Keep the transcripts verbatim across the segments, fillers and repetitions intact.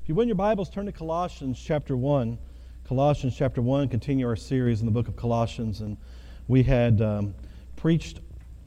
If you win your Bibles, turn to Colossians chapter one. Colossians chapter one, continue our series in the book of Colossians. And we had um, preached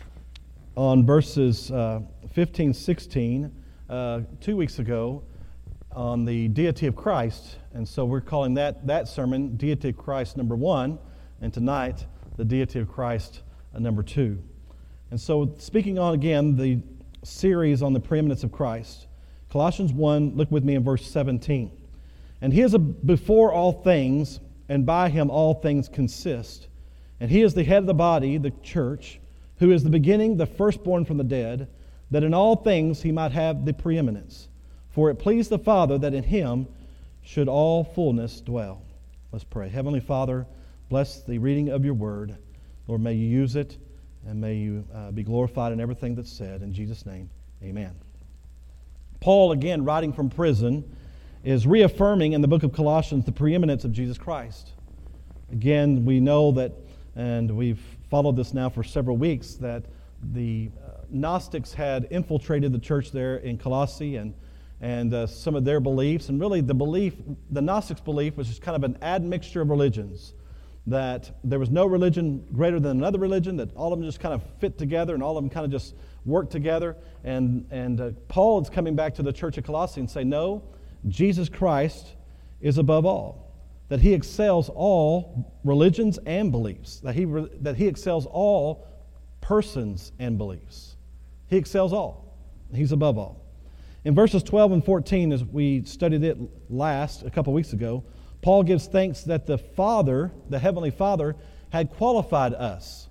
on verses uh, fifteen, sixteen uh, two weeks ago on the deity of Christ. And so we're calling that, that sermon Deity of Christ number one. And tonight, the deity of Christ uh, number two. And so speaking on again the series on the preeminence of Christ. Colossians one, look with me in verse seventeen. And he is a before all things, and by him all things consist. And he is the head of the body, the church, who is the beginning, the firstborn from the dead, that in all things he might have the preeminence. For it pleased the Father that in him should all fullness dwell. Let's pray. Heavenly Father, bless the reading of your word. Lord, may you use it, and may you uh, be glorified in everything that's said. In Jesus' name, amen. Paul, again, writing from prison, is reaffirming in the book of Colossians the preeminence of Jesus Christ. Again, we know that, and we've followed this now for several weeks, that the uh, Gnostics had infiltrated the church there in Colossae and, and uh, some of their beliefs. And really the belief, the Gnostics' belief was just kind of an admixture of religions, that there was no religion greater than another religion, that all of them just kind of fit together and all of them kind of just work together. And, and uh, Paul is coming back to the church of Colossae and say, no, Jesus Christ is above all, that he excels all religions and beliefs, that he, that he excels all persons and beliefs. He excels all. He's above all. In verses twelve and fourteen, as we studied it last, a couple weeks ago, Paul gives thanks that the Father, the Heavenly Father, had qualified us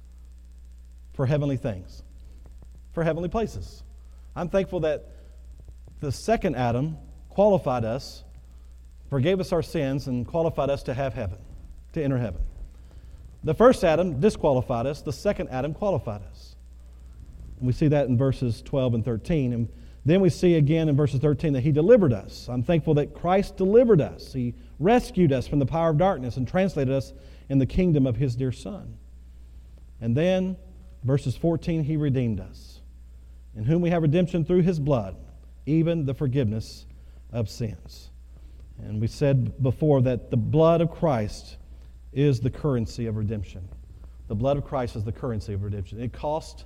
for heavenly things, for heavenly places. I'm thankful that the second Adam qualified us, forgave us our sins, and qualified us to have heaven, to enter heaven. The first Adam disqualified us. The second Adam qualified us. And we see that in verses twelve and thirteen. And then we see again in verses thirteen that he delivered us. I'm thankful that Christ delivered us. He rescued us from the power of darkness and translated us in the kingdom of his dear Son. And then, verses fourteen, he redeemed us, in whom we have redemption through his blood, even the forgiveness of sins. And we said before that the blood of Christ is the currency of redemption. The blood of Christ is the currency of redemption. It cost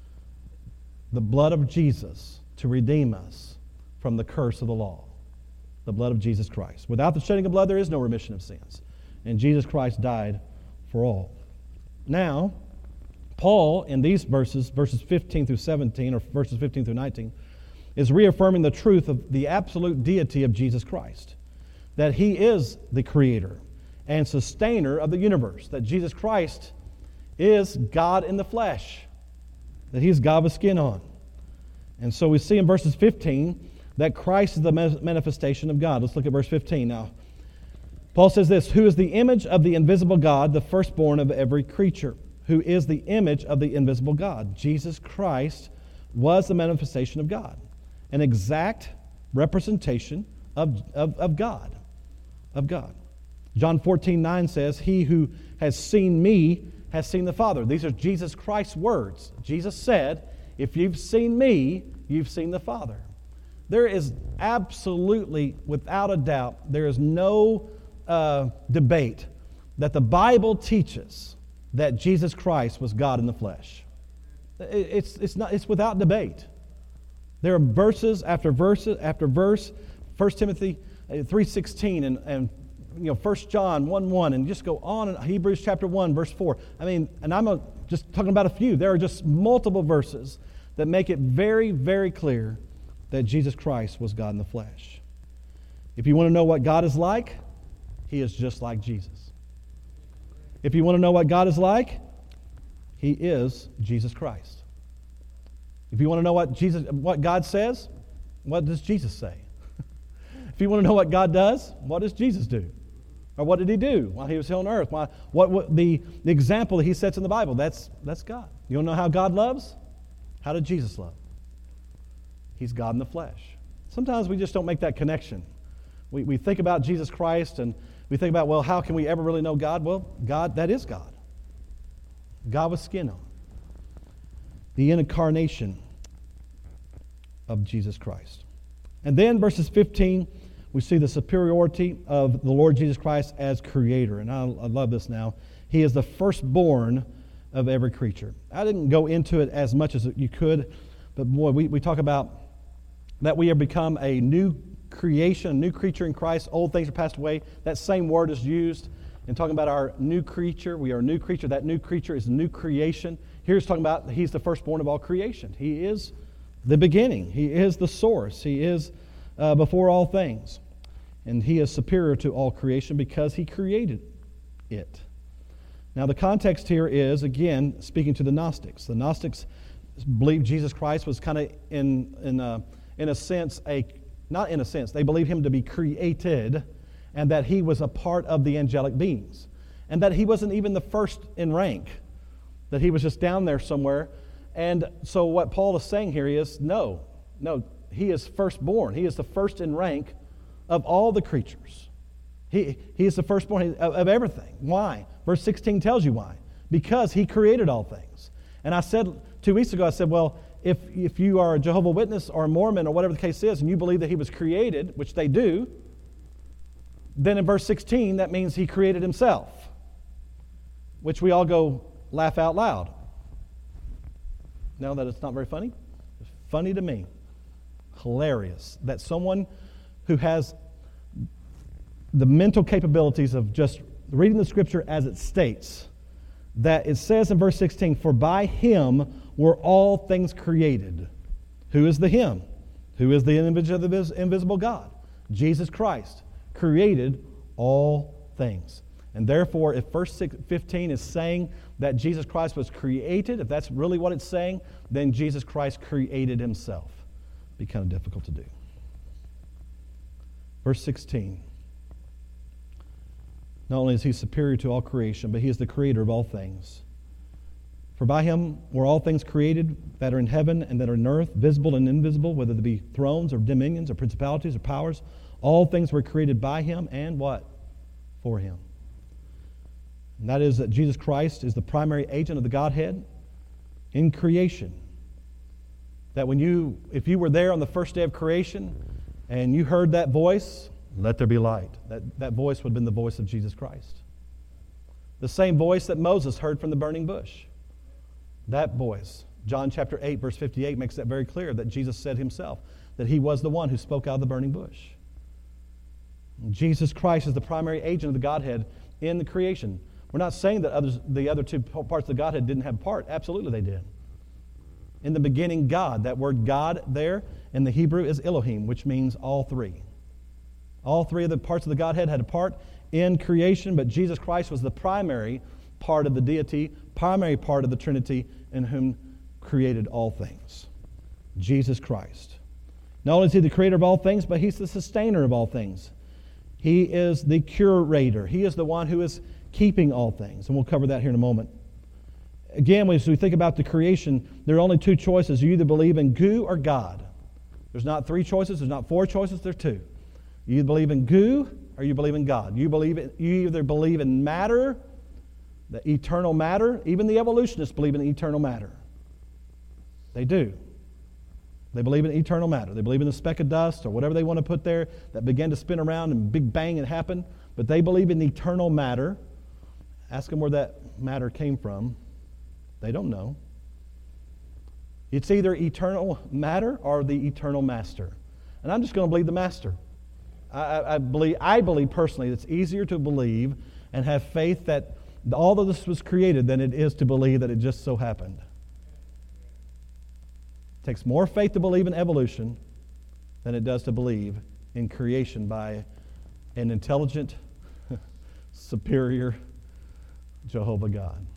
the blood of Jesus to redeem us from the curse of the law. The blood of Jesus Christ. Without the shedding of blood, there is no remission of sins. And Jesus Christ died for all. Now, Paul, in these verses, verses fifteen through seventeen, or verses fifteen through nineteen, is reaffirming the truth of the absolute deity of Jesus Christ. That he is the creator and sustainer of the universe. That Jesus Christ is God in the flesh. That he is God with skin on. And so we see in verses fifteen that Christ is the manifestation of God. Let's look at verse fifteen now. Paul says this, who is the image of the invisible God, the firstborn of every creature. Who is the image of the invisible God. Jesus Christ was the manifestation of God. An exact representation of, of, of God. Of God. John fourteen nine says, he who has seen me has seen the Father. These are Jesus Christ's words. Jesus said, if you've seen me, you've seen the Father. There is absolutely, without a doubt, there is no uh, debate that the Bible teaches that Jesus Christ was God in the flesh. It's, it's, not, it's without debate. There are verses after verses after verse, First Timothy three sixteen and, and you know, First John one one, and just go on, in Hebrews chapter one, verse four. I mean, and I'm a, just talking about a few. There are just multiple verses that make it very, very clear that Jesus Christ was God in the flesh. If you want to know what God is like, he is just like Jesus. If you want to know what God is like, he is Jesus Christ. If you want to know what Jesus, what God says, what does Jesus say? If you want to know what God does, what does Jesus do? Or what did he do while he was here on earth? Why, what, what the, the example that he sets in the Bible, that's, that's God. You want to know how God loves? How did Jesus love? He's God in the flesh. Sometimes we just don't make that connection. We, we think about Jesus Christ and we think about, well, how can we ever really know God? Well, God, that is God. God with skin on. The incarnation of Jesus Christ. And then verses fifteen, we see the superiority of the Lord Jesus Christ as creator. And I, I love this now. He is the firstborn of every creature. I didn't go into it as much as you could, but boy, we, we talk about that we have become a new creation, a new creature in Christ. Old things are passed away. That same word is used in talking about our new creature. We are a new creature. That new creature is a new creation. Here he's talking about he's the firstborn of all creation. He is the beginning. He is the source. He is uh, before all things. And he is superior to all creation because he created it. Now the context here is, again, speaking to the Gnostics. The Gnostics believed Jesus Christ was kind of in, in, a, in a sense, a not in a sense, they believed him to be created and that he was a part of the angelic beings. And that he wasn't even the first in rank, that he was just down there somewhere. And so what Paul is saying here is, no, no, he is firstborn. He is the first in rank of all the creatures. He, he is the firstborn of, of everything. Why? Verse sixteen tells you why. Because he created all things. And I said two weeks ago, I said, well, if, if you are a Jehovah's Witness or a Mormon or whatever the case is, and you believe that he was created, which they do, then in verse sixteen, that means he created himself, which we all go laugh out loud. Now that it's not very funny? It's funny to me. Hilarious that someone who has the mental capabilities of just reading the Scripture as it states, that it says in verse sixteen, for by him were all things created. Who is the him? Who is the image of the invisible God? Jesus Christ created all things. And therefore, if verse fifteen is saying that Jesus Christ was created, if that's really what it's saying, then Jesus Christ created himself. It'd be kind of difficult to do. Verse sixteen. Not only is he superior to all creation, but he is the creator of all things. For by him were all things created that are in heaven and that are in earth, visible and invisible, whether they be thrones or dominions or principalities or powers. All things were created by him and what? For him. And that is that Jesus Christ is the primary agent of the Godhead in creation. That when you, if you were there on the first day of creation and you heard that voice, let there be light, that, that voice would have been the voice of Jesus Christ. The same voice that Moses heard from the burning bush. That voice. John chapter eight, verse fifty-eight makes that very clear, that Jesus said himself that he was the one who spoke out of the burning bush. Jesus Christ is the primary agent of the Godhead in the creation. We're not saying that others, the other two parts of the Godhead didn't have part. Absolutely they did. In the beginning, God. That word God there in the Hebrew is Elohim, which means all three. All three of the parts of the Godhead had a part in creation, but Jesus Christ was the primary part of the deity, primary part of the Trinity, in whom created all things. Jesus Christ. Not only is he the creator of all things, but he's the sustainer of all things. He is the curator. He is the one who is keeping all things. And we'll cover that here in a moment. Again, as we think about the creation, there are only two choices. You either believe in goo or God. There's not three choices. There's not four choices. There's two. You believe in goo or you believe in God. You believe in, you either believe in matter, the eternal matter. Even the evolutionists believe in eternal matter. They do. They believe in eternal matter. They believe in the speck of dust or whatever they want to put there that began to spin around and big bang it happened. But they believe in eternal matter. Ask them where that matter came from. They don't know. It's either eternal matter or the eternal master. And I'm just going to believe the master. I, I believe, I believe personally it's easier to believe and have faith that all of this was created than it is to believe that it just so happened. It takes more faith to believe in evolution than it does to believe in creation by an intelligent, superior Jehovah God.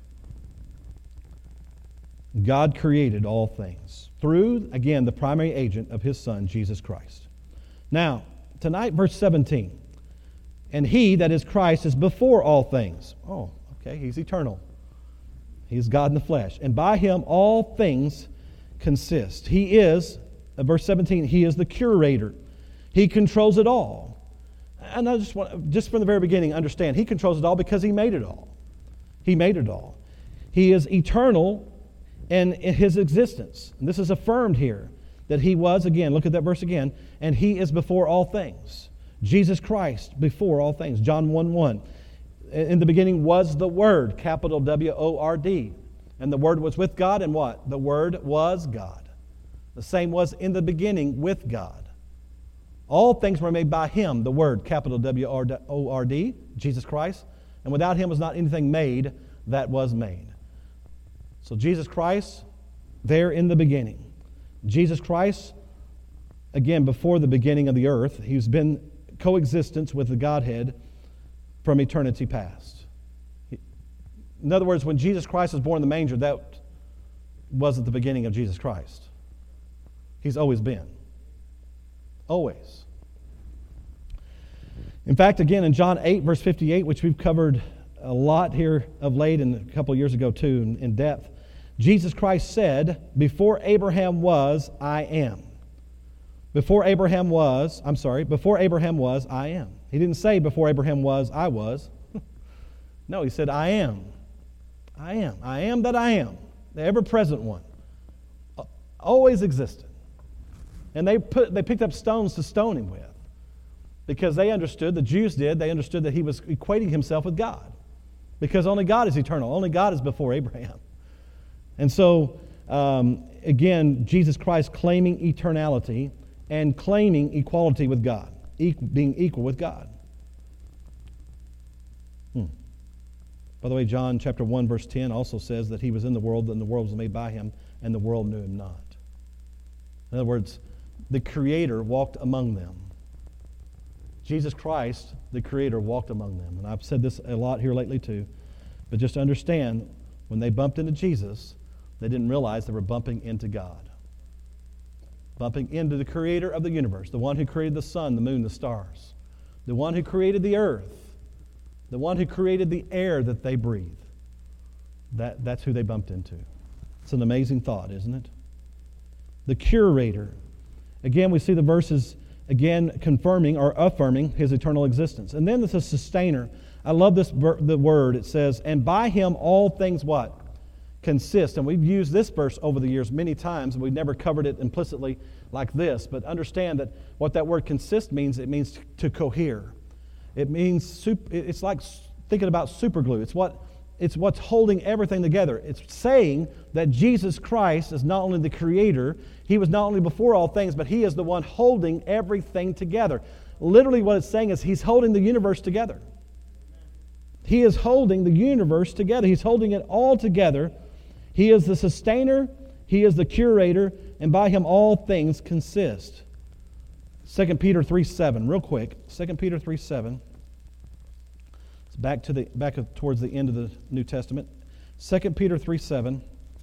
God created all things through, again, the primary agent of his Son, Jesus Christ. Now, tonight, verse seventeen. And he, that is Christ, is before all things. Oh, okay, he's eternal. He's God in the flesh. And by him all things consist. He is, uh, verse seventeen, he is the curator. He controls it all. And I just want, just from the very beginning, understand, he controls it all because he made it all. He made it all. He is eternal in his existence. And this is affirmed here, that he was, again, look at that verse again, and he is before all things. Jesus Christ before all things. John one one. In the beginning was the Word, capital W O R D. And the Word was with God, and what? The Word was God. The same was in the beginning with God. All things were made by Him, the Word, capital W O R D, Jesus Christ. And without Him was not anything made that was made. So Jesus Christ, there in the beginning. Jesus Christ, again, before the beginning of the earth, He's been coexistence with the Godhead from eternity past. In other words, when Jesus Christ was born in the manger, that wasn't the beginning of Jesus Christ. He's always been. Always. In fact, again, in John eight, verse fifty-eight, which we've covered a lot here of late and a couple of years ago too, in, in depth, Jesus Christ said, before Abraham was, I am. Before Abraham was, I'm sorry, before Abraham was, I am. He didn't say before Abraham was, I was. No, He said, I am. I am. I am that I am. The ever-present one. Always existed. And they put they picked up stones to stone Him with. Because they understood, the Jews did, they understood that He was equating Himself with God. Because only God is eternal. Only God is before Abraham. And so, um, again, Jesus Christ claiming eternality and claiming equality with God. E- being equal with God. Hmm. By the way, John chapter one, verse ten also says that He was in the world, and the world was made by Him, and the world knew Him not. In other words, the Creator walked among them. Jesus Christ, the Creator, walked among them. And I've said this a lot here lately too. But just understand, when they bumped into Jesus, they didn't realize they were bumping into God. Bumping into the Creator of the universe, the one who created the sun, the moon, the stars, the one who created the earth, the one who created the air that they breathe. That, that's who they bumped into. It's an amazing thought, isn't it? The Curator. Again, we see the verses again confirming or affirming His eternal existence. And then there's a Sustainer. I love this ver- the word. It says, and by Him all things what? Consist. And we've used this verse over the years many times, and we've never covered it implicitly like this. But understand that what that word consist means, it means to cohere. It means, super, it's like thinking about super glue. It's what It's what's holding everything together. It's saying that Jesus Christ is not only the Creator, He was not only before all things, but He is the one holding everything together. Literally what it's saying is He's holding the universe together. He is holding the universe together. He's holding it all together. He is the Sustainer, He is the Curator, and by Him all things consist. Second Peter three seven, real quick. Second Peter three seven. Back to the back of, towards the end of the New Testament. Second Peter three seven.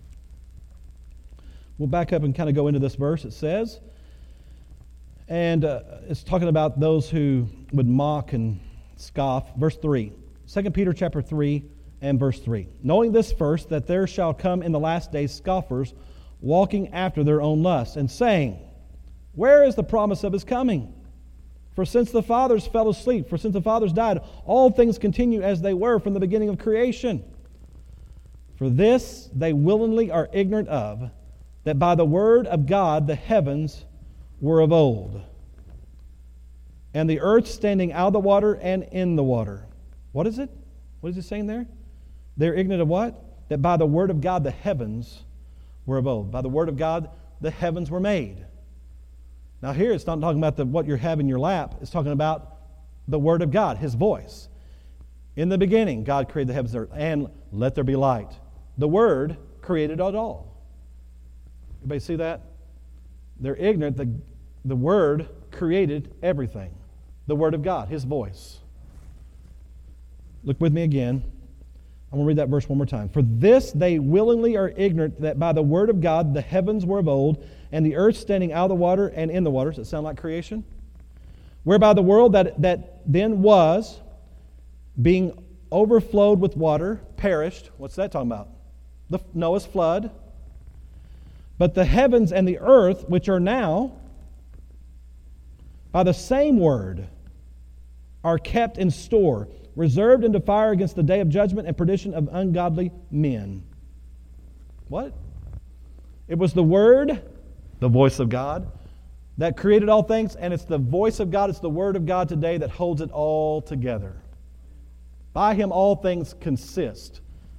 We'll back up and kind of go into this verse. It says, and uh, it's talking about those who would mock and scoff. Verse three. Second Peter chapter three and verse three. Knowing this first, that there shall come in the last days scoffers, walking after their own lusts, and saying, where is the promise of His coming? For since the fathers fell asleep, for since the fathers died, all things continue as they were from the beginning of creation. For this they willingly are ignorant of, that by the word of God the heavens were of old, and the earth standing out of the water and in the water. What is it? What is it saying there? They're ignorant of what? That by the word of God the heavens were of old. By the word of God the heavens were made. Now here it's not talking about the, what you have in your lap. It's talking about the Word of God, His voice. In the beginning, God created the heavens and earth, and let there be light. The Word created it all. Everybody see that? They're ignorant that the Word created everything. The Word of God, His voice. Look with me again. I'm going to read that verse one more time. For this they willingly are ignorant that by the word of God the heavens were of old, and the earth standing out of the water and in the water. Does it sound like creation? Whereby the world that, that then was, being overflowed with water, perished. What's that talking about? The Noah's flood. But the heavens and the earth, which are now, by the same word, are kept in store, reserved unto fire against the day of judgment and perdition of ungodly men. What? It was the Word The voice of God that created all things, and it's the voice of God, it's the Word of God today that holds it all together. By Him all things consist.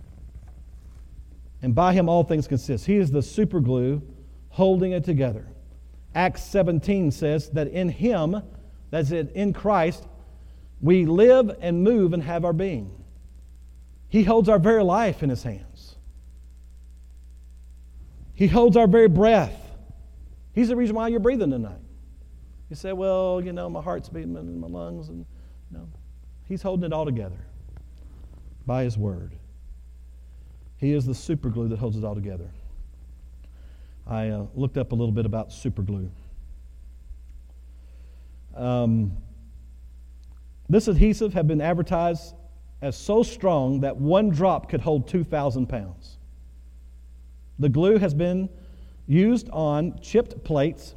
And by Him all things consist. He is the super glue holding it together. Acts seventeen says that in Him, that's it, in Christ, we live and move and have our being. He holds our very life in His hands. He holds our very breath. He's the reason why you're breathing tonight. You say, well, you know, my heart's beating in my lungs. And no, He's holding it all together by His Word. He is the super glue that holds it all together. I uh, looked up a little bit about super glue. Um, this adhesive had been advertised as so strong that one drop could hold two thousand pounds. The glue has been used on chipped plates,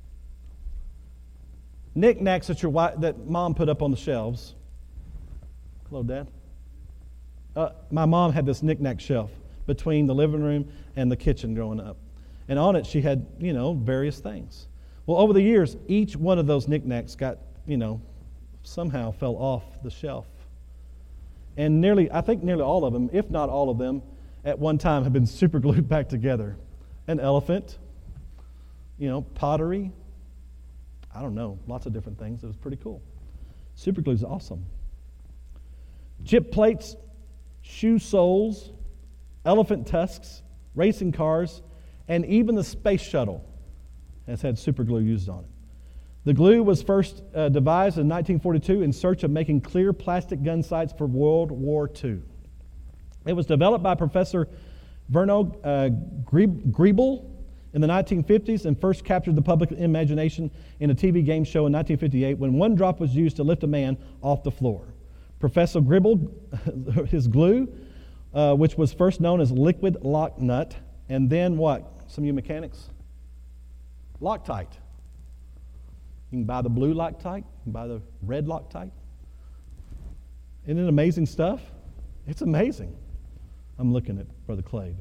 knickknacks that your wife, that mom put up on the shelves. Hello, Dad. Uh, my mom had this knickknack shelf between the living room and the kitchen growing up. And on it she had, you know, various things. Well, over the years, each one of those knickknacks got, you know, somehow fell off the shelf. And nearly, I think nearly all of them, if not all of them, at one time have been super glued back together. An elephant, you know, pottery, I don't know, lots of different things. It was pretty cool. Super glue is awesome. Chip plates, shoe soles, elephant tusks, racing cars, and even the space shuttle has had super glue used on it. The glue was first uh, devised in nineteen forty-two in search of making clear plastic gun sights for World War Two. It was developed by Professor Verno uh, Griebel in the nineteen fifties and first captured the public imagination in a T V game show in nineteen fifty-eight when one drop was used to lift a man off the floor. Professor Griebel, his glue, uh, which was first known as liquid lock nut, and then what? Some of you mechanics? Loctite. You can buy the blue Loctite, you can buy the red Loctite. Isn't it amazing stuff? It's amazing. I'm looking at Brother Clay.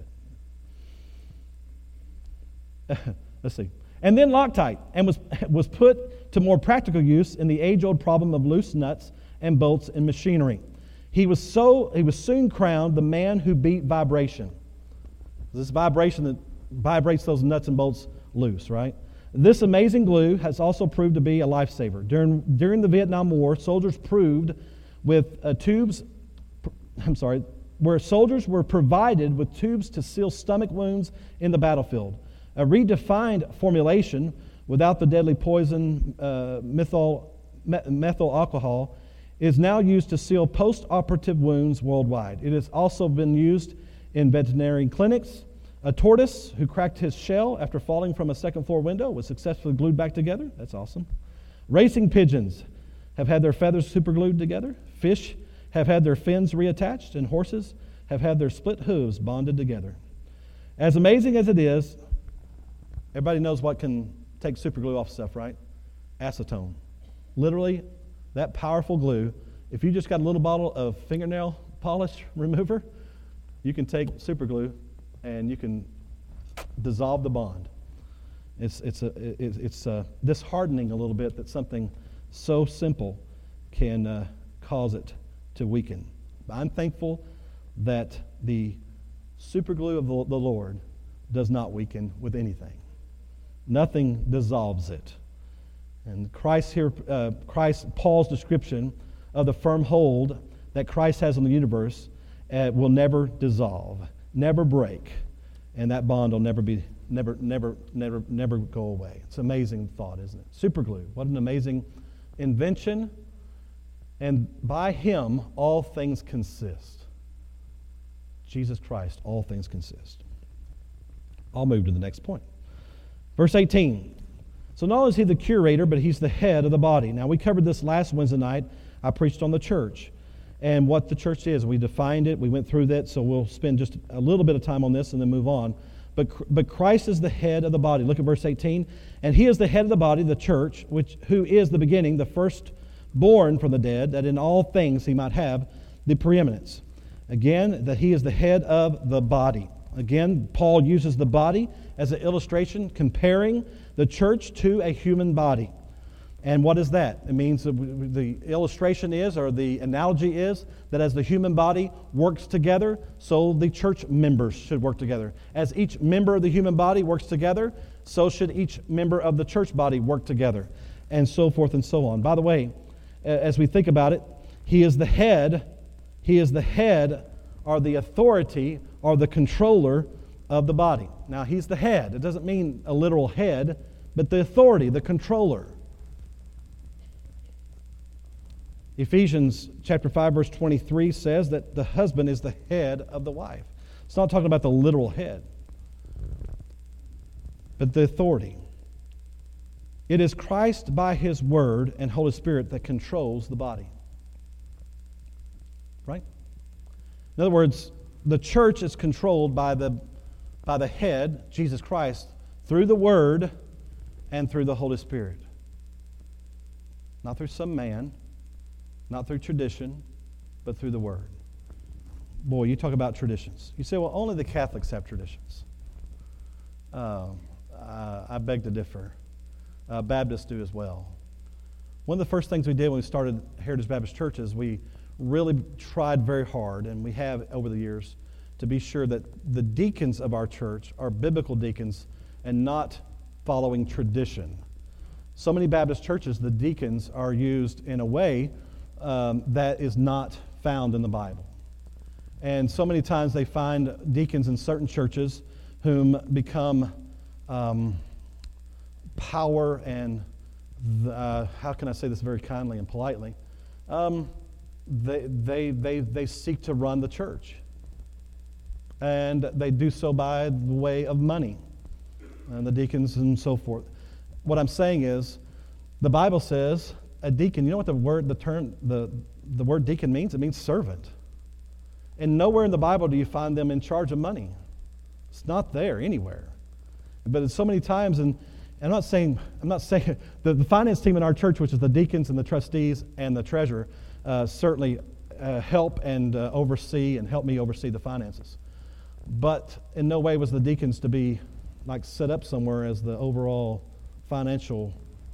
But let's see. And then Loctite, and was, was put to more practical use in the age-old problem of loose nuts and bolts in machinery. He was so he was soon crowned the man who beat vibration. This vibration that vibrates those nuts and bolts loose, right? This amazing glue has also proved to be a lifesaver. During during the Vietnam War, soldiers proved with uh, tubes. I'm sorry, where soldiers were provided with tubes to seal stomach wounds in the battlefield. A redefined formulation without the deadly poison uh, methyl me- methyl alcohol is now used to seal post-operative wounds worldwide. It has also been used in veterinary clinics. A tortoise who cracked his shell after falling from a second-floor window was successfully glued back together. That's awesome. Racing pigeons have had their feathers superglued together. Fish have had their fins reattached, and horses have had their split hooves bonded together. As amazing as it is, everybody knows what can take superglue off stuff, right? Acetone. Literally, that powerful glue, if you just got a little bottle of fingernail polish remover, you can take superglue and you can dissolve the bond. It's it's a it's, it's a disheartening a little bit that something so simple can uh, cause it to weaken. I'm thankful that the superglue of the, the Lord does not weaken with anything. Nothing dissolves it. And Christ here, uh, Christ, Paul's description of the firm hold that Christ has on the universe uh, will never dissolve, never break, and that bond will never be, never, never, never, never go away. It's an amazing thought, isn't it? Super glue. What an amazing invention. And by Him, all things consist. Jesus Christ, all things consist. I'll move to the next point. Verse eighteen. So not only is He the curator, but He's the head of the body. Now, we covered this last Wednesday night. I preached on the church and what the church is. We defined it. We went through that, so we'll spend just a little bit of time on this and then move on. But, but Christ is the head of the body. Look at verse eighteen. And He is the head of the body, the church, which who is the beginning, the firstborn from the dead, that in all things He might have the preeminence. Again, that He is the head of the body. Again, Paul uses the body as an illustration, comparing the church to a human body. And what is that? It means that the illustration is, or the analogy is, that as the human body works together, so the church members should work together. As each member of the human body works together, so should each member of the church body work together, and so forth and so on. By the way, as we think about it, he is the head, he is the head, or the authority, or the controller of the body. Now, he's the head. It doesn't mean a literal head, but the authority, the controller. Ephesians chapter five, verse twenty-three says that the husband is the head of the wife. It's not talking about the literal head, but the authority. It is Christ by His Word and Holy Spirit that controls the body. Right? In other words, the church is controlled by the, by the head, Jesus Christ, through the Word and through the Holy Spirit. Not through some man, not through tradition, but through the Word. Boy, you talk about traditions. You say, well, only the Catholics have traditions. Uh, uh, I beg to differ. Uh, Baptists do as well. One of the first things we did when we started Heritage Baptist Church is we really tried very hard, and we have over the years, to be sure that the deacons of our church are biblical deacons and not following tradition. So many Baptist churches, the deacons are used in a way Um, that is not found in the Bible. And so many times they find deacons in certain churches whom become um, power and, the, uh, how can I say this very kindly and politely? Um, they, they, they, they seek to run the church. And they do so by the way of money, and the deacons and so forth. What I'm saying is, the Bible says, a deacon, you know what the word, the term, the, the word deacon means? It means servant. And nowhere in the Bible do you find them in charge of money. It's not there anywhere. But it's so many times, and I'm not saying, I'm not saying, the, the finance team in our church, which is the deacons and the trustees and the treasurer, uh, certainly uh, help and uh, oversee and help me oversee the finances. But in no way was the deacons to be like set up somewhere as the overall financial,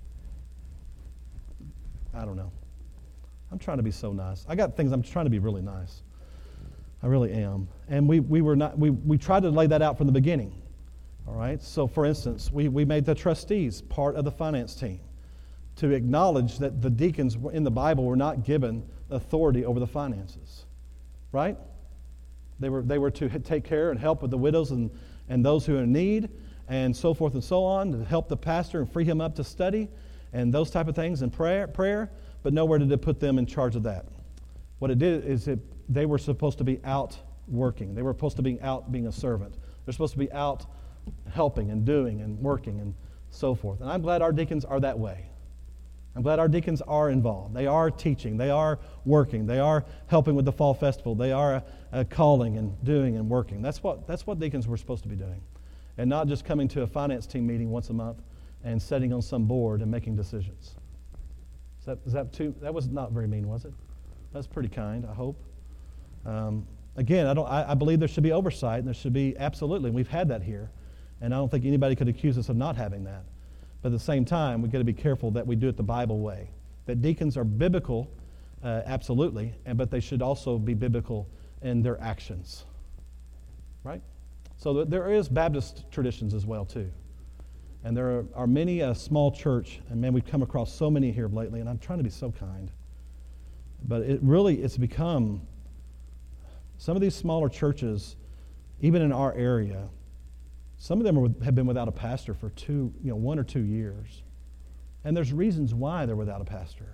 I don't know. I'm trying to be so nice. I got things I'm trying to be really nice. I really am. And we, we were not we, we tried to lay that out from the beginning. All right. So for instance, we, we made the trustees part of the finance team to acknowledge that the deacons in the Bible were not given authority over the finances. Right? They were they were to take care and help with the widows and, and those who are in need, and so forth and so on, to help the pastor and free him up to study and those type of things, and prayer, prayer, but nowhere did it put them in charge of that. What it did is it, they were supposed to be out working. They were supposed to be out being a servant. They're supposed to be out helping and doing and working and so forth. And I'm glad our deacons are that way. I'm glad our deacons are involved. They are teaching. They are working. They are helping with the fall festival. They are uh, calling and doing and working. That's what, that's what deacons were supposed to be doing, and not just coming to a finance team meeting once a month and sitting on some board and making decisions. Is that, is that too, that was not very mean, was it? That's pretty kind, I hope. Um, again, I don't. I, I believe there should be oversight, and there should be, absolutely, and we've had that here, and I don't think anybody could accuse us of not having that. But at the same time, we've got to be careful that we do it the Bible way. That deacons are biblical, uh, absolutely, and but they should also be biblical in their actions. Right? So th- there is Baptist traditions as well, too. And there are, are many a small church, and man, we've come across so many here lately, and I'm trying to be so kind. But it really, it's become, some of these smaller churches, even in our area, some of them are, have been without a pastor for two, you know, one or two years. And there's reasons why they're without a pastor.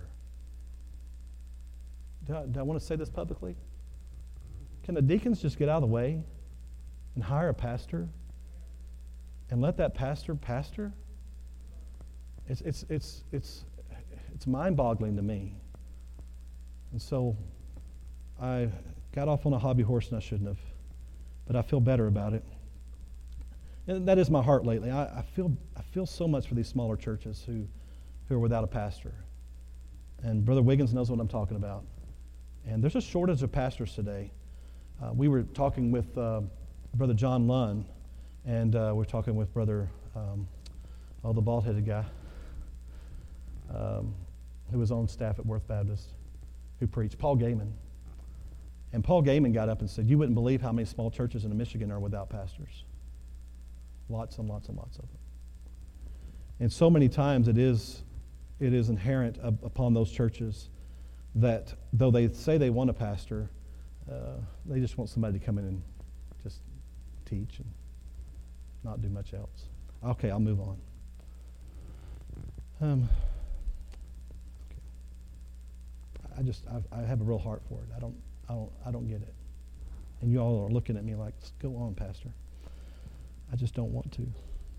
Do I, do I want to say this publicly? Can the deacons just get out of the way and hire a pastor and let that pastor pastor? It's it's it's it's it's mind-boggling to me. And so I got off on a hobby horse, and I shouldn't have, but I feel better about it. And that is my heart lately. I, I feel I feel so much for these smaller churches who, who are without a pastor. And Brother Wiggins knows what I'm talking about. And there's a shortage of pastors today. Uh, we were talking with uh, Brother John Lunn, And uh, we're talking with Brother, um, oh, the bald-headed guy, um, who was on staff at Worth Baptist, who preached, Paul Gaiman. And Paul Gaiman got up and said, you wouldn't believe how many small churches in Michigan are without pastors. Lots and lots and lots of them. And so many times it is, it is inherent up, upon those churches that though they say they want a pastor, uh, they just want somebody to come in and just teach and not do much else. Okay, I'll move on. Um, okay. I just I, I have a real heart for it. I don't I don't I don't get it. And you all are looking at me like, go on, Pastor. I just don't want to.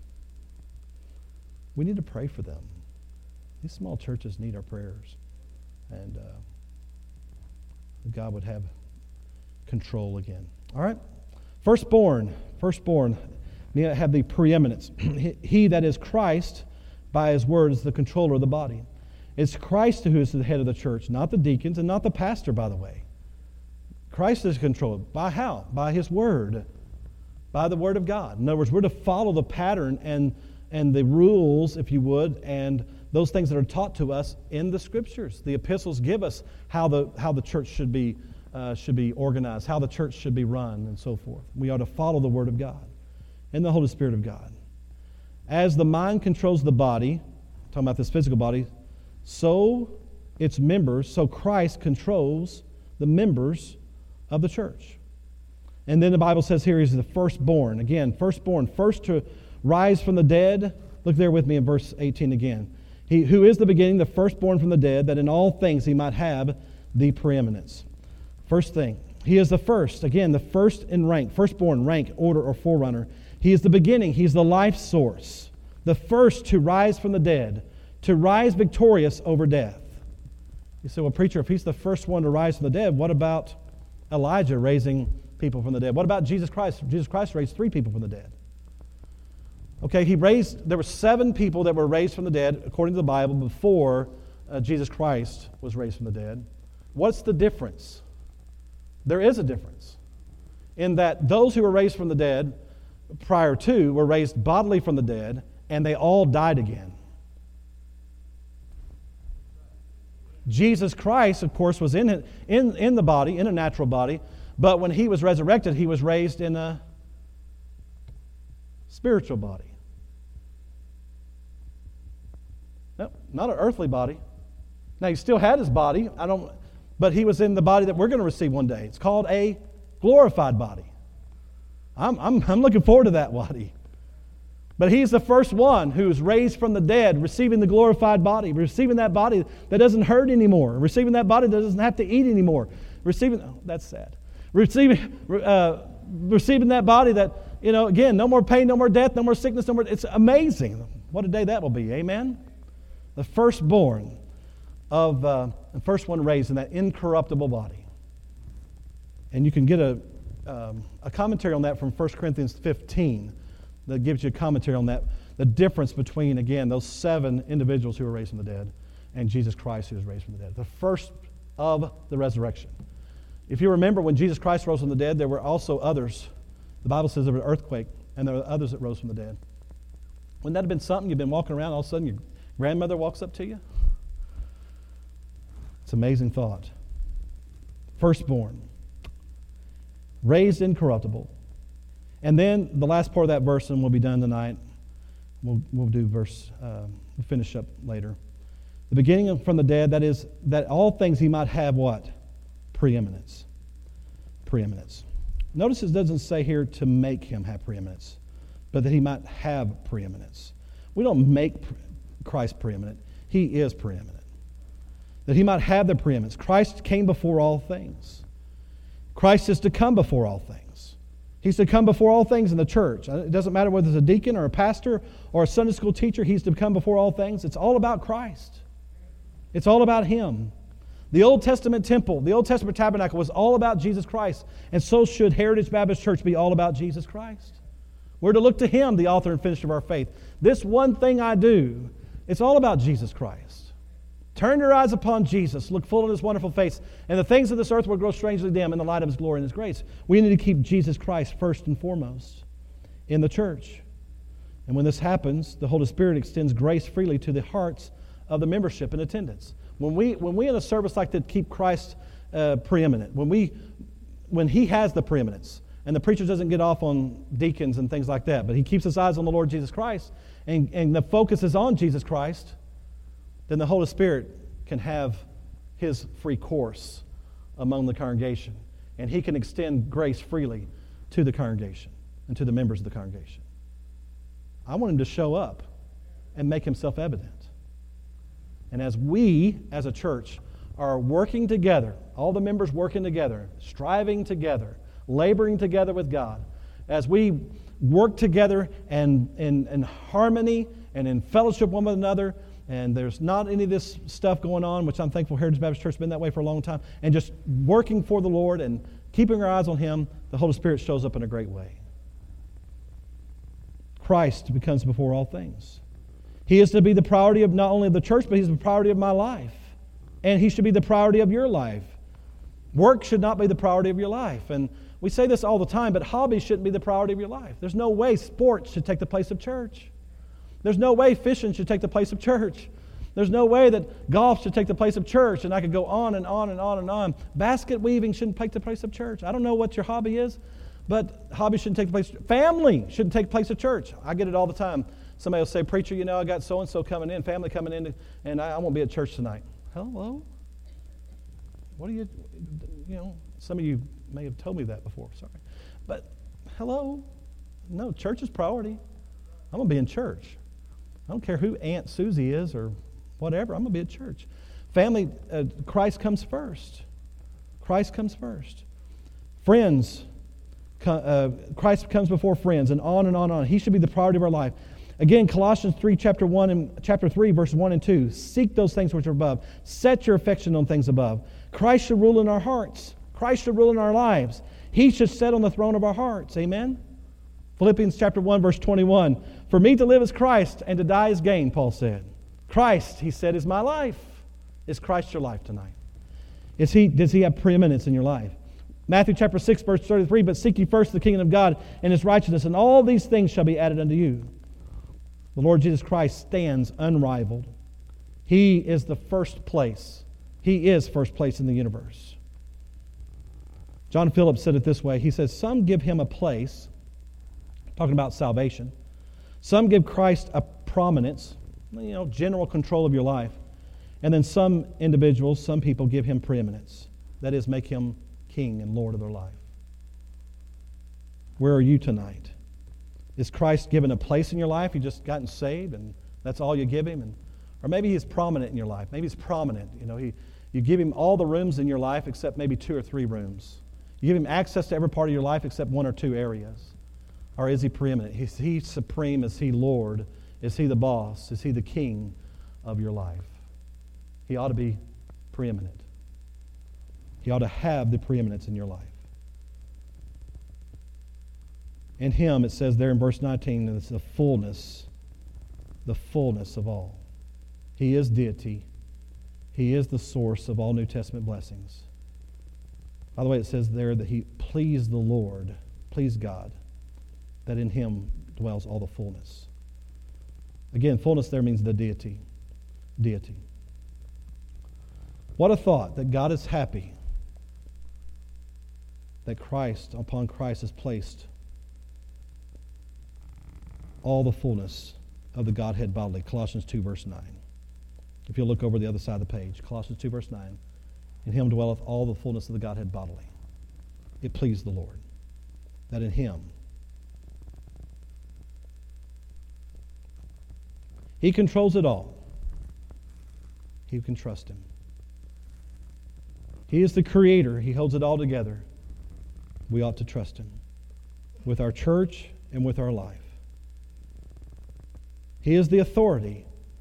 We need to pray for them. These small churches need our prayers. And uh, God would have control again. All right? Firstborn. Firstborn. Have the preeminence. He that is Christ, by his word, is the controller of the body. It's Christ who is the head of the church, not the deacons and not the pastor, by the way. Christ is controlled. By how? By his word. By the word of God. In other words, we're to follow the pattern and, and the rules, if you would, and those things that are taught to us in the Scriptures. The epistles give us how the how the church should be uh, should be organized, how the church should be run, and so forth. We are to follow the word of God and the Holy Spirit of God. As the mind controls the body, talking about this physical body, so its members, so Christ controls the members of the church. And then the Bible says here he's the firstborn. Again, firstborn, first to rise from the dead. Look there with me in verse eighteen again. He who is the beginning, the firstborn from the dead, that in all things he might have the preeminence. First thing, he is the first. Again, the first in rank, firstborn, rank, order, or forerunner. He is the beginning. He's the life source. The first to rise from the dead, to rise victorious over death. You say, well, preacher, if he's the first one to rise from the dead, what about Elijah raising people from the dead? What about Jesus Christ? Jesus Christ raised three people from the dead. Okay, he raised, there were seven people that were raised from the dead, according to the Bible, before uh, Jesus Christ was raised from the dead. What's the difference? There is a difference in that those who were raised from the dead prior to were raised bodily from the dead, and they all died again. Jesus Christ, of course, was in, in, in the body, in a natural body, but when he was resurrected, he was raised in a spiritual body. No, not an earthly body. Now, he still had his body, I don't, but he was in the body that we're going to receive one day. It's called a glorified body. I'm, I'm, I'm looking forward to that body. But he's the first one who's raised from the dead, receiving the glorified body, receiving that body that doesn't hurt anymore, receiving that body that doesn't have to eat anymore, receiving, oh, that's sad, receiving, uh, receiving that body that, you know, again, no more pain, no more death, no more sickness, no more, it's amazing. What a day that will be, amen? The firstborn of, uh, the first one raised in that incorruptible body. And you can get a, um, a commentary on that from First Corinthians fifteen. That gives you a commentary on that, the difference between, again, those seven individuals who were raised from the dead and Jesus Christ who was raised from the dead. The first of the resurrection. If you remember, when Jesus Christ rose from the dead, there were also others. The Bible says there was an earthquake, and there were others that rose from the dead. Wouldn't that have been something? You've been walking around, all of a sudden your grandmother walks up to you? It's an amazing thought. Firstborn. Raised incorruptible. And then the last part of that verse, and we'll be done tonight. We'll, we'll do verse, uh, we'll finish up later. The beginning from the dead, that is, that all things he might have what? Preeminence. Preeminence. Notice it doesn't say here to make him have preeminence, but that he might have preeminence. We don't make Christ preeminent. He is preeminent. That he might have the preeminence. Christ came before all things. Christ is to come before all things. He's to come before all things in the church. It doesn't matter whether it's a deacon or a pastor or a Sunday school teacher. He's to come before all things. It's all about Christ. It's all about him. The Old Testament temple, the Old Testament tabernacle was all about Jesus Christ. And so should Heritage Baptist Church be all about Jesus Christ. We're to look to him, the author and finisher of our faith. This one thing I do, it's all about Jesus Christ. Turn your eyes upon Jesus. Look full in his wonderful face. And the things of this earth will grow strangely dim in the light of his glory and his grace. We need to keep Jesus Christ first and foremost in the church. And when this happens, the Holy Spirit extends grace freely to the hearts of the membership in attendance. When we when we in a service like that keep Christ uh, preeminent, when we when He has the preeminence, and the preacher doesn't get off on deacons and things like that, but he keeps his eyes on the Lord Jesus Christ, and, and the focus is on Jesus Christ, then the Holy Spirit can have His free course among the congregation, and He can extend grace freely to the congregation and to the members of the congregation. I want Him to show up and make Himself evident. And as we, as a church, are working together, all the members working together, striving together, laboring together with God, as we work together and in, in harmony and in fellowship one with another, and there's not any of this stuff going on, which I'm thankful Heritage Baptist Church has been that way for a long time, and just working for the Lord and keeping our eyes on Him, the Holy Spirit shows up in a great way. Christ becomes before all things. He is to be the priority of not only of the church, but He's the priority of my life. And He should be the priority of your life. Work should not be the priority of your life. And we say this all the time, but hobbies shouldn't be the priority of your life. There's no way sports should take the place of church. There's no way fishing should take the place of church. There's no way that golf should take the place of church. And I could go on and on and on and on. Basket weaving shouldn't take the place of church. I don't know what your hobby is, but hobby shouldn't take the place. Family shouldn't take the place of church. I get it all the time. Somebody will say, preacher, you know, I got so-and-so coming in, family coming in, and I, I won't be at church tonight. Hello? What are you, you know, some of you may have told me that before, sorry. But, hello? No, church is priority. I'm going to be in church. I don't care who Aunt Susie is or whatever, I'm going to be at church. Family, uh, Christ comes first. Christ comes first. Friends, uh, Christ comes before friends, and on and on and on. He should be the priority of our life. Again, Colossians three, chapter one and chapter three, verse one and two. Seek those things which are above. Set your affection on things above. Christ should rule in our hearts. Christ should rule in our lives. He should sit on the throne of our hearts. Amen? Philippians chapter one, verse twenty-one. For me to live is Christ, and to die is gain, Paul said. Christ, he said, is my life. Is Christ your life tonight? Is he, does He have preeminence in your life? Matthew chapter six, verse thirty-three. But seek ye first the kingdom of God and His righteousness, and all these things shall be added unto you. The Lord Jesus Christ stands unrivaled. He is the first place. He is first place in the universe. John Phillips said it this way. He says, some give Him a place, talking about salvation. Some give Christ a prominence, you know, general control of your life. And then some individuals, some people give Him preeminence. That is, make Him King and Lord of their life. Where are you tonight? Is Christ given a place in your life? You just gotten saved and that's all you give Him? And, or maybe He's prominent in your life. Maybe He's prominent. You know, he, you give Him all the rooms in your life except maybe two or three rooms. You give Him access to every part of your life except one or two areas. Or is He preeminent? Is He supreme? Is He Lord? Is He the boss? Is He the king of your life? He ought to be preeminent. He ought to have the preeminence in your life. In Him, it says there in verse nineteen, that it's the fullness, the fullness of all. He is deity. He is the source of all New Testament blessings. By the way, it says there that He pleased the Lord, pleased God, that in Him dwells all the fullness. Again, fullness there means the deity. Deity. What a thought that God is happy that Christ, upon Christ, is placed all the fullness of the Godhead bodily. Colossians two, verse nine. If you'll look over the other side of the page. Colossians two, verse nine. In Him dwelleth all the fullness of the Godhead bodily. It pleased the Lord that in Him He controls it all. You can trust Him. He is the Creator. He holds it all together. We ought to trust Him with our church and with our life. He is the authority.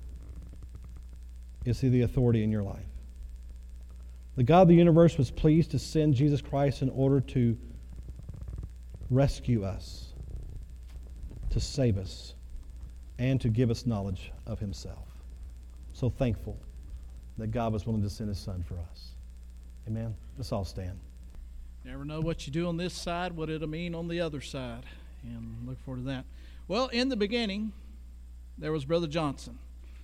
Is He the authority in your life? The God of the universe was pleased to send Jesus Christ in order to rescue us, to save us, and to give us knowledge of Himself. So thankful that God was willing to send His Son for us. Amen. Let's all stand. Never know what you do on this side, what it'll mean on the other side. and look forward to that. Well, in the beginning, there was Brother Johnson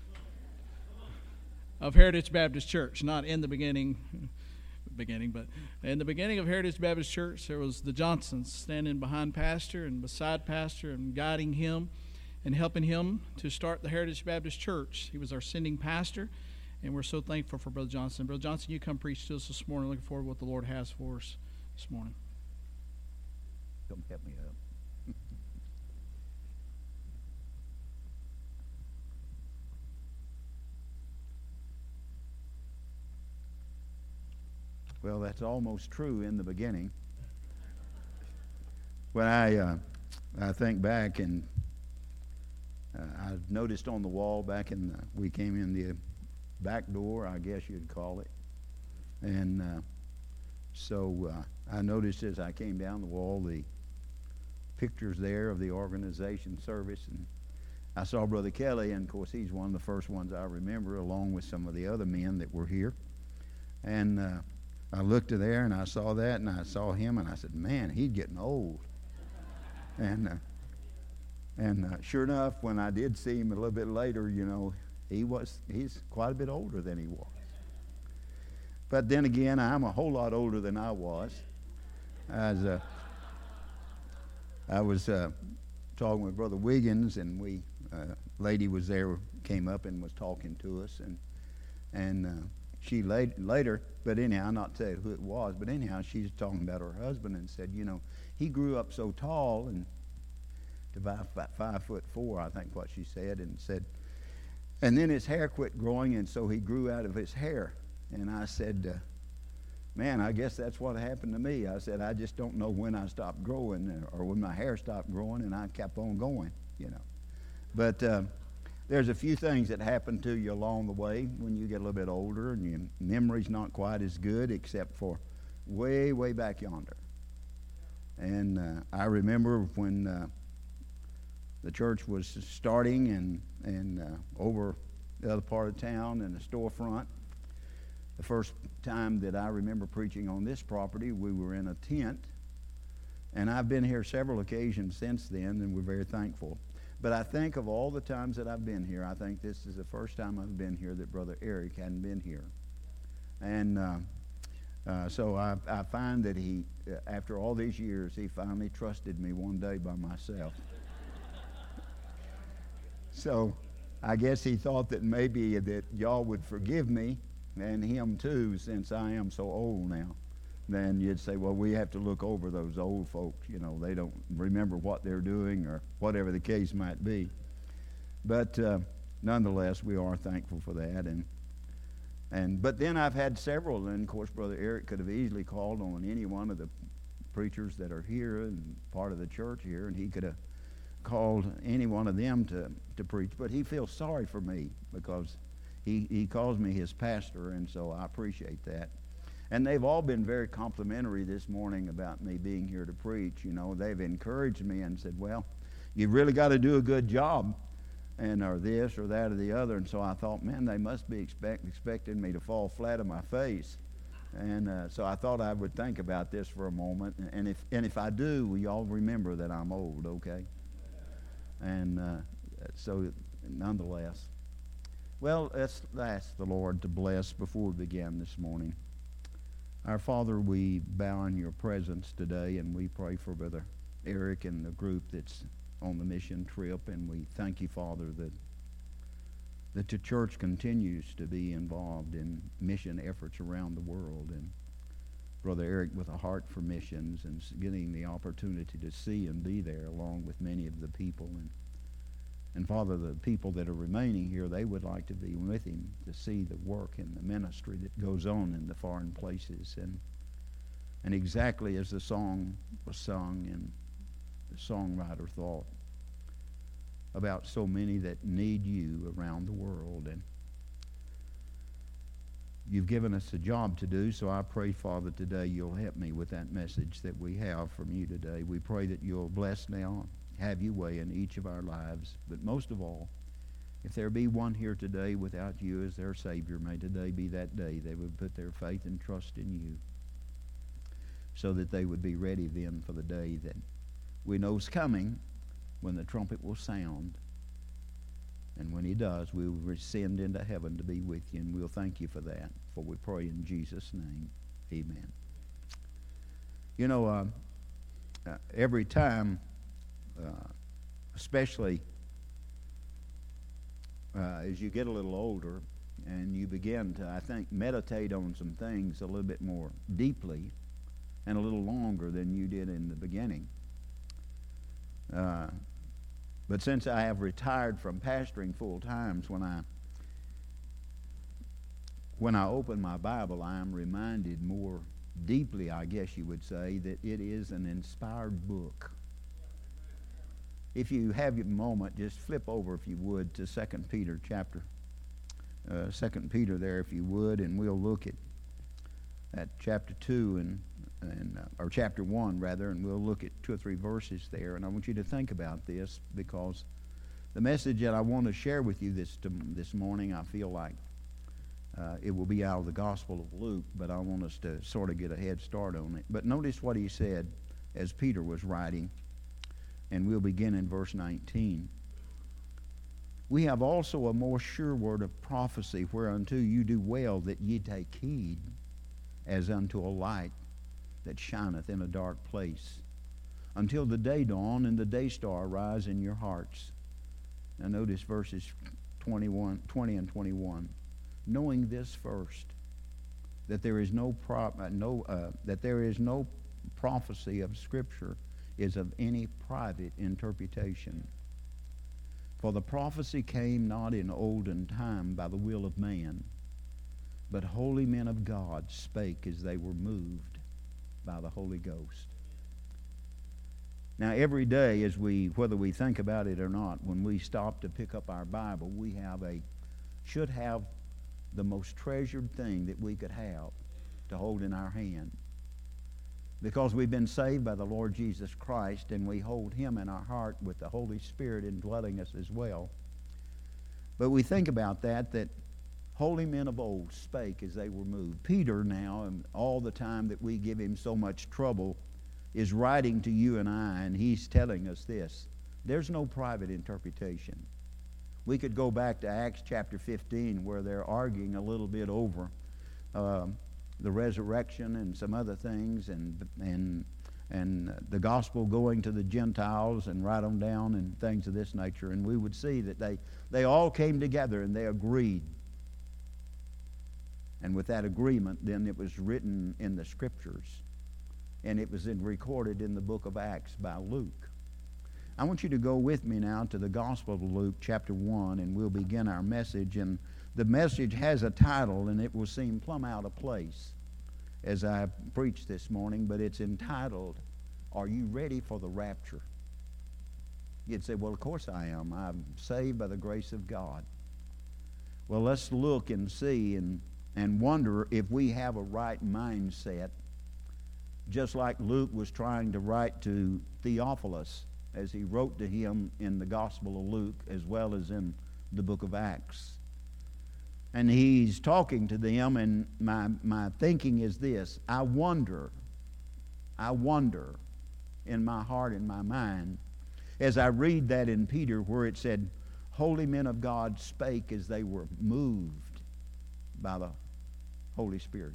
of Heritage Baptist Church. Not in the beginning, beginning, but in the beginning of Heritage Baptist Church, there was the Johnsons standing behind Pastor and beside Pastor and guiding him and helping him to start the Heritage Baptist Church. He was our sending pastor, and we're so thankful for Brother Johnson. Brother Johnson, you come preach to us this morning. Looking forward to what the Lord has for us this morning. Come help me up. Well, that's almost true in the beginning. When I uh, I think back, and uh, I noticed on the wall back in the, we came in the back door, I guess you'd call it, and uh, so uh, I noticed as I came down the wall the pictures there of the organization service, and I saw Brother Kelly, and of course he's one of the first ones I remember, along with some of the other men that were here, and. Uh, I looked at there and I saw that and I saw him and I said, man, he's getting old. and uh, and uh, sure enough, when I did see him a little bit later, you know, he was he's quite a bit older than he was. But then again, I'm a whole lot older than I was. As uh, I was uh, talking with Brother Wiggins, and we uh, lady was there, came up and was talking to us, and and. Uh, She laid, later, but anyhow, not tell you who it was, but anyhow, she's talking about her husband and said, you know, he grew up so tall and to about five, five foot four, I think what she said, and said, and then his hair quit growing, and so he grew out of his hair. And I said, uh, man, I guess that's what happened to me. I said, I just don't know when I stopped growing or when my hair stopped growing, and I kept on going, you know. But uh, there's a few things that happen to you along the way when you get a little bit older and your memory's not quite as good, except for way, way back yonder. And uh, I remember when uh, the church was starting and, and uh, over the other part of town in the storefront. The first time that I remember preaching on this property, we were in a tent. And I've been here several occasions since then, and we're very thankful. But I think of all the times that I've been here, I think this is the first time I've been here that Brother Eric hadn't been here. And uh, uh, so I, I find that he, uh, after all these years, he finally trusted me one day by myself. So I guess he thought that maybe that y'all would forgive me, and him too, since I am so old now. Then you'd say, well, we have to look over those old folks. You know, they don't remember what they're doing or whatever the case might be. But uh, nonetheless, we are thankful for that. And and but then I've had several, and of course, Brother Eric could have easily called on any one of the preachers that are here and part of the church here, and he could have called any one of them to, to preach. But he feels sorry for me because he, he calls me his pastor, and so I appreciate that. And they've all been very complimentary this morning about me being here to preach. You know, they've encouraged me and said, well, you've really got to do a good job, and or this or that or the other. And so I thought, man, they must be expect, expecting me to fall flat on my face. And uh, so I thought I would think about this for a moment. And if and if I do, will y'all remember that I'm old, okay? And uh, so nonetheless. Well, let's ask the Lord to bless before we begin this morning. Our Father, we bow in your presence today, and we pray for Brother Eric and the group that's on the mission trip, and we thank you, Father, that that the church continues to be involved in mission efforts around the world. And Brother Eric with a heart for missions and getting the opportunity to see and be there along with many of the people. And And Father, the people that are remaining here, they would like to be with him to see the work and the ministry that goes on in the foreign places. And and exactly as the song was sung and the songwriter thought about so many that need you around the world. And you've given us a job to do, so I pray, Father, today you'll help me with that message that we have from you today. We pray that you'll bless now, have your way in each of our lives. But most of all, if there be one here today without you as their Savior, may today be that day they would put their faith and trust in you so that they would be ready then for the day that we know is coming when the trumpet will sound. And when he does, we will ascend into heaven to be with you, and we'll thank you for that. For we pray in Jesus' name. Amen. You know, uh, uh, every time, uh, especially uh, as you get a little older and you begin to, I think, meditate on some things a little bit more deeply and a little longer than you did in the beginning. Uh, but since I have retired from pastoring full times, when I when I open my Bible, I am reminded more deeply, I guess you would say, that it is an inspired book. If you have your moment, just flip over, if you would, to Second Peter chapter, uh, Second Peter there, if you would, and we'll look at at chapter two and and uh, or chapter one rather, and we'll look at two or three verses there. And I want you to think about this, because the message that I want to share with you this this morning, I feel like uh, it will be out of the Gospel of Luke, but I want us to sort of get a head start on it. But notice what he said as Peter was writing. And we'll begin in verse nineteen. We have also a more sure word of prophecy, whereunto you do well that ye take heed, as unto a light that shineth in a dark place, until the day dawn and the day star rise in your hearts. Now notice verses twenty-one, twenty and twenty-one. Knowing this first, that there is no prop, uh, no uh, that there is no prophecy of Scripture is of any private interpretation. For the prophecy came not in olden time by the will of man, but holy men of God spake as they were moved by the Holy Ghost. Now every day, as we, whether we think about it or not, when we stop to pick up our Bible, we have a, should have the most treasured thing that we could have to hold in our hand. Because we've been saved by the Lord Jesus Christ, and we hold Him in our heart with the Holy Spirit indwelling us as well. But we think about that, that holy men of old spake as they were moved. Peter now, and all the time that we give him so much trouble, is writing to you and I, and he's telling us this. There's no private interpretation. We could go back to Acts chapter fifteen, where they're arguing a little bit over Um, the resurrection and some other things, and and and the gospel going to the Gentiles, and write them down and things of this nature. And we would see that they, they all came together and they agreed. And with that agreement, then it was written in the Scriptures. And it was in, recorded in the book of Acts by Luke. I want you to go with me now to the Gospel of Luke chapter one, and we'll begin our message. And the message has a title, and it will seem plumb out of place as I preach this morning, but it's entitled, Are You Ready for the Rapture? You'd say, well, of course I am. I'm saved by the grace of God. Well, let's look and see and, and wonder if we have a right mindset, just like Luke was trying to write to Theophilus as he wrote to him in the Gospel of Luke as well as in the book of Acts. And he's talking to them, and my, my thinking is this. I wonder, I wonder in my heart and my mind, as I read that in Peter where it said, holy men of God spake as they were moved by the Holy Spirit.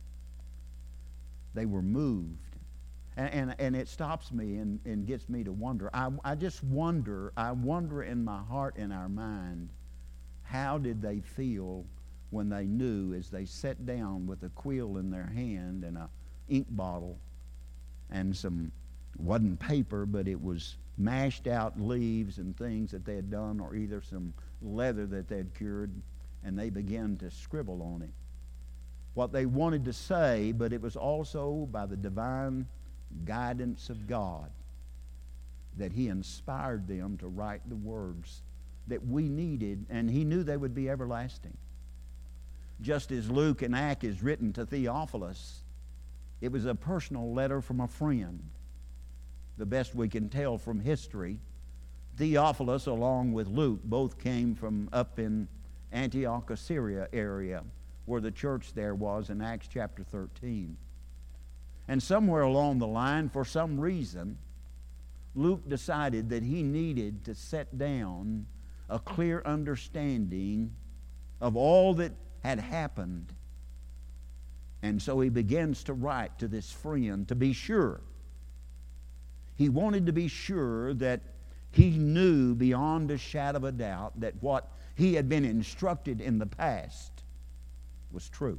They were moved. And, and, and it stops me and, and gets me to wonder. I, I just wonder, I wonder in my heart and our mind, how did they feel when they knew as they sat down with a quill in their hand and a ink bottle and some, wasn't paper, but it was mashed out leaves and things that they had done, or either some leather that they had cured, and they began to scribble on it what they wanted to say, but it was also by the divine guidance of God that He inspired them to write the words that we needed, and He knew they would be everlasting. Just as Luke and Acts is written to Theophilus, it was a personal letter from a friend. The best we can tell from history, Theophilus, along with Luke, both came from up in Antioch, Syria area, where the church there was in Acts chapter thirteen. And somewhere along the line, for some reason, Luke decided that he needed to set down a clear understanding of all that had happened. And so he begins to write to this friend to be sure. He wanted to be sure that he knew beyond a shadow of a doubt that what he had been instructed in the past was true.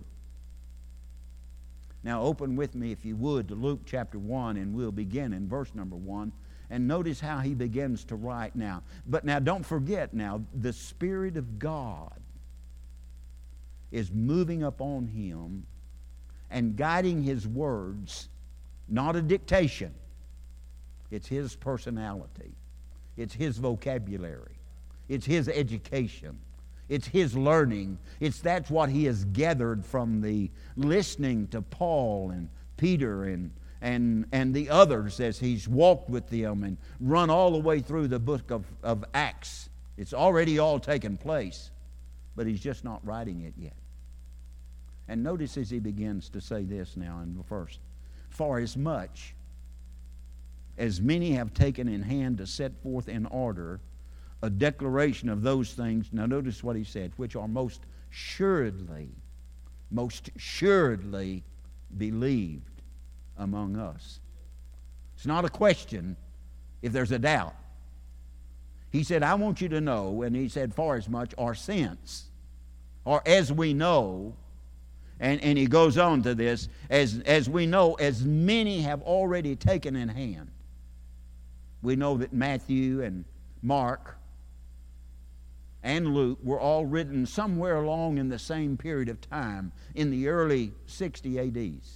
Now open with me, if you would, to Luke chapter one, and we'll begin in verse number one. And notice how he begins to write now. But now don't forget now, the Spirit of God is moving upon him and guiding his words, not a dictation. It's his personality. It's his vocabulary. It's his education. It's his learning. It's that's what he has gathered from the listening to Paul and Peter and and and the others as he's walked with them and run all the way through the book of, of Acts. It's already all taken place, but he's just not writing it yet. And notice as he begins to say this now in the first. For as much as many have taken in hand to set forth in order a declaration of those things, now notice what he said, which are most assuredly, most assuredly believed among us. It's not a question if there's a doubt. He said, I want you to know, and he said, for as much, or since, or as we know, and, and he goes on to this, as, as we know, as many have already taken in hand. We know that Matthew and Mark and Luke were all written somewhere along in the same period of time, in the early sixty A Ds.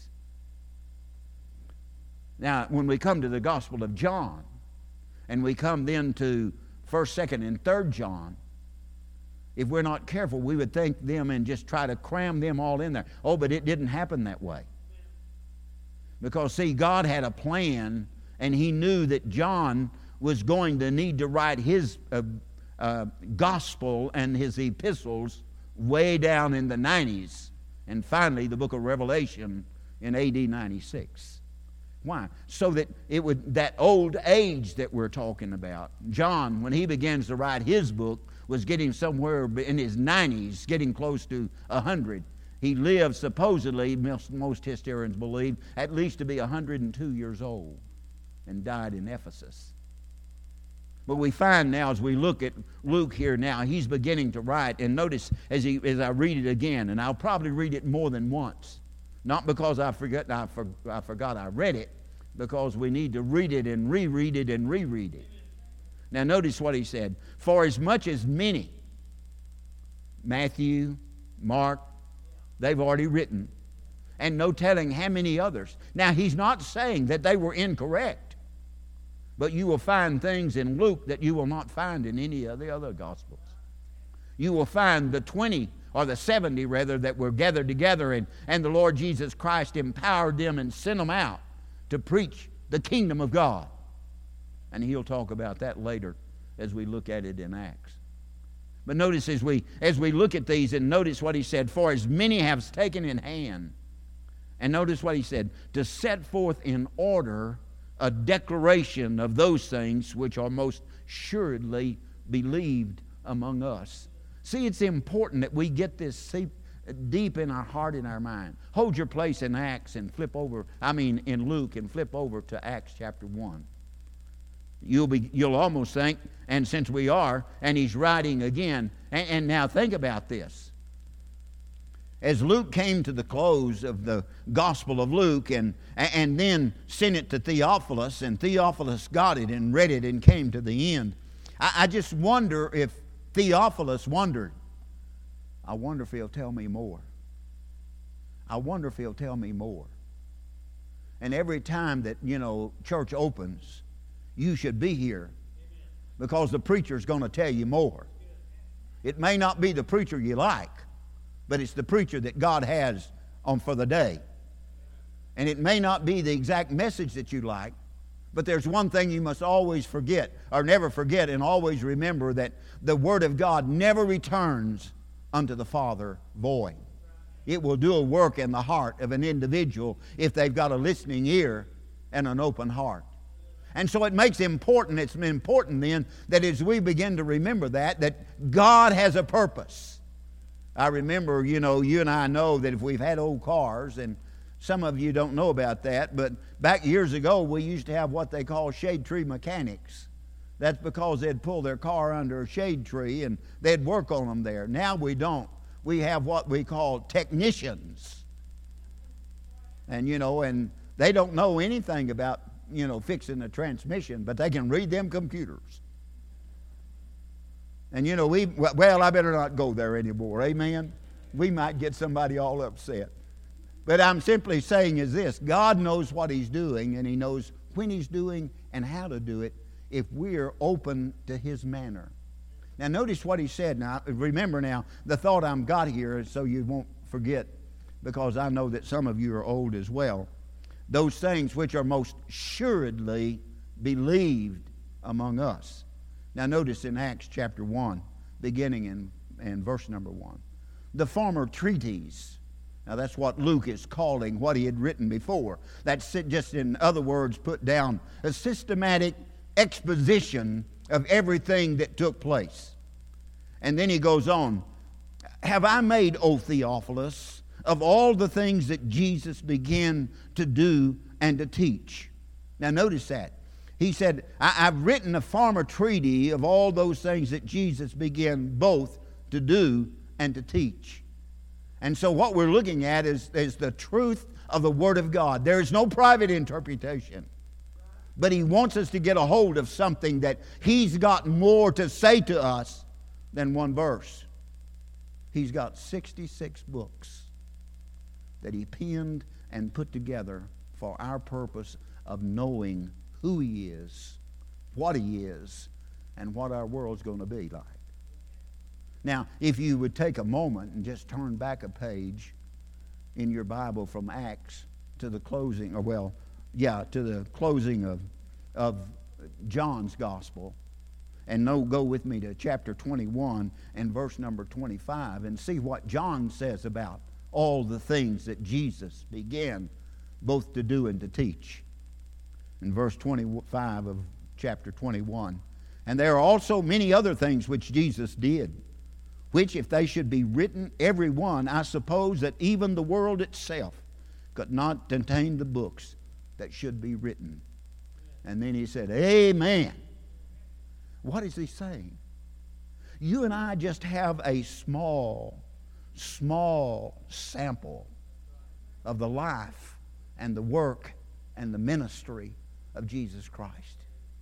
Now, when we come to the Gospel of John, and we come then to first, second, and third John, if we're not careful, we would think them and just try to cram them all in there. Oh, but it didn't happen that way. Because, see, God had a plan, and he knew that John was going to need to write his uh, uh, gospel and his epistles way down in the nineties, and finally the book of Revelation in A D ninety-six. Why? So that it would, that old age that we're talking about, John, when he begins to write his book, was getting somewhere in his nineties, getting close to one hundred. He lived, supposedly, most, most historians believe, at least to be one hundred two years old, and died in Ephesus. But we find now, as we look at Luke here now, he's beginning to write, and notice as, he, as I read it again, and I'll probably read it more than once. Not because I forgot I, for, I forgot I read it, because we need to read it and reread it and reread it. Now notice what he said. For as much as many, Matthew, Mark, they've already written, and no telling how many others. Now he's not saying that they were incorrect, but you will find things in Luke that you will not find in any of the other Gospels. You will find the twenty or the seventy rather, that were gathered together, and, and the Lord Jesus Christ empowered them and sent them out to preach the kingdom of God. And he'll talk about that later as we look at it in Acts. But notice as we, as we look at these, and notice what he said, for as many have taken in hand, and notice what he said, to set forth in order a declaration of those things which are most assuredly believed among us. See, it's important that we get this deep in our heart and our mind. Hold your place in Acts and flip over, I mean in Luke, and flip over to Acts chapter one. You'll be, you'll almost think, and since we are, and he's writing again, and, and now think about this. As Luke came to the close of the Gospel of Luke and, and then sent it to Theophilus, and Theophilus got it and read it and came to the end, I, I just wonder if Theophilus wondered, I wonder if he'll tell me more. I wonder if he'll tell me more. And every time that, you know, church opens, you should be here, because the preacher's going to tell you more. It may not be the preacher you like, but it's the preacher that God has on for the day. And it may not be the exact message that you like, but there's one thing you must always forget, or never forget, and always remember, that the Word of God never returns unto the Father void. It will do a work in the heart of an individual if they've got a listening ear and an open heart. And so it makes important, it's important then that as we begin to remember that, that God has a purpose. I remember, you know, you and I know that if we've had old cars, and some of you don't know about that, but back years ago we used to have what they call shade tree mechanics. That's because they'd pull their car under a shade tree and they'd work on them there. Now we don't. We have what we call technicians. And, you know, and they don't know anything about, you know, fixing a transmission, but they can read them computers. And, you know, we, well, I better not go there anymore, amen? We might get somebody all upset. But I'm simply saying is this: God knows what He's doing, and He knows when He's doing and how to do it if we're open to His manner. Now, notice what He said. Now, remember now, the thought I'm got here is so you won't forget, because I know that some of you are old as well. Those things which are most assuredly believed among us. Now notice in Acts chapter one, beginning in, in verse number one. The former treatise. Now that's what Luke is calling what he had written before. That's just, in other words, put down a systematic exposition of everything that took place. And then he goes on, have I made, O Theophilus, of all the things that Jesus began to do and to teach. Now notice that. He said, I, I've written a former treatise of all those things that Jesus began both to do and to teach. And so what we're looking at is, is the truth of the Word of God. There is no private interpretation. But He wants us to get a hold of something that He's got more to say to us than one verse. He's got sixty-six books that He penned and put together for our purpose of knowing who He is, what He is, and what our world's going to be like. Now, if you would take a moment and just turn back a page in your Bible from Acts to the closing, or well, yeah, to the closing of, of John's Gospel, and no, go with me to chapter twenty-one and verse number twenty-five and see what John says about all the things that Jesus began both to do and to teach. In verse twenty-five of chapter twenty-one, and there are also many other things which Jesus did, which if they should be written, every one, I suppose that even the world itself could not contain the books that should be written. And then he said, amen. What is he saying? You and I just have a small, small sample of the life and the work and the ministry of Jesus Christ.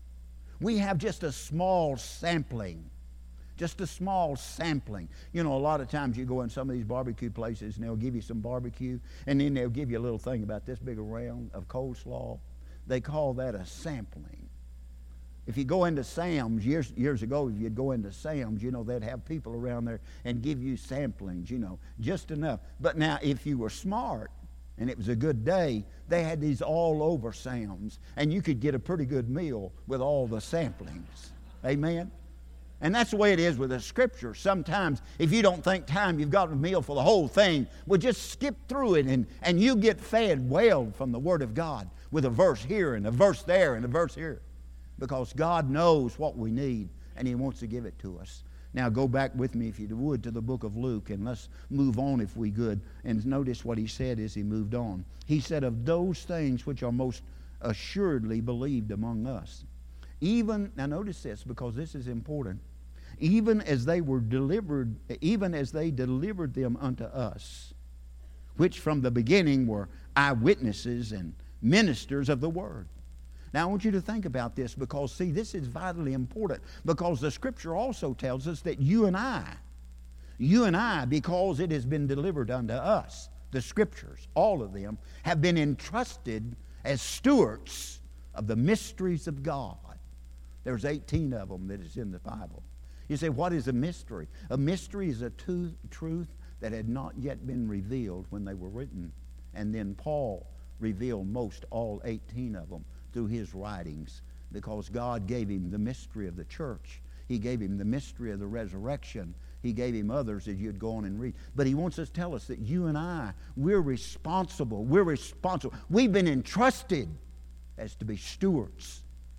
We have just a small sampling. Just a small sampling. You know, a lot of times you go in some of these barbecue places and they'll give you some barbecue, and then they'll give you a little thing about this big around of coleslaw. They call that a sampling. If you go into Sam's, years years ago, if you'd go into Sam's, you know, they'd have people around there and give you samplings, you know, just enough. But now, if you were smart and it was a good day, they had these all over Sam's, and you could get a pretty good meal with all the samplings. Amen? And that's the way it is with the Scripture. Sometimes, if you don't think time, you've got a meal for the whole thing, well, just skip through it, and, and you get fed well from the Word of God with a verse here and a verse there and a verse here. Because God knows what we need, and He wants to give it to us. Now, go back with me, if you would, to the book of Luke, and let's move on if we could. And notice what he said as he moved on. He said, of those things which are most assuredly believed among us. Even, now notice this, because this is important. Even as they were delivered, even as they delivered them unto us, which from the beginning were eyewitnesses and ministers of the word. Now I want you to think about this, because see, this is vitally important, because the Scripture also tells us that you and I, you and I, because it has been delivered unto us, the Scriptures, all of them, have been entrusted as stewards of the mysteries of God. There's eighteen of them that is in the Bible. You say, what is a mystery? A mystery is a tu- truth that had not yet been revealed when they were written. And then Paul revealed most, all eighteen of them, through his writings, because God gave him the mystery of the church. He gave him the mystery of the resurrection. He gave him others that you'd go on and read. But he wants us to tell us that you and I, we're responsible. We're responsible. We've been entrusted as to be stewards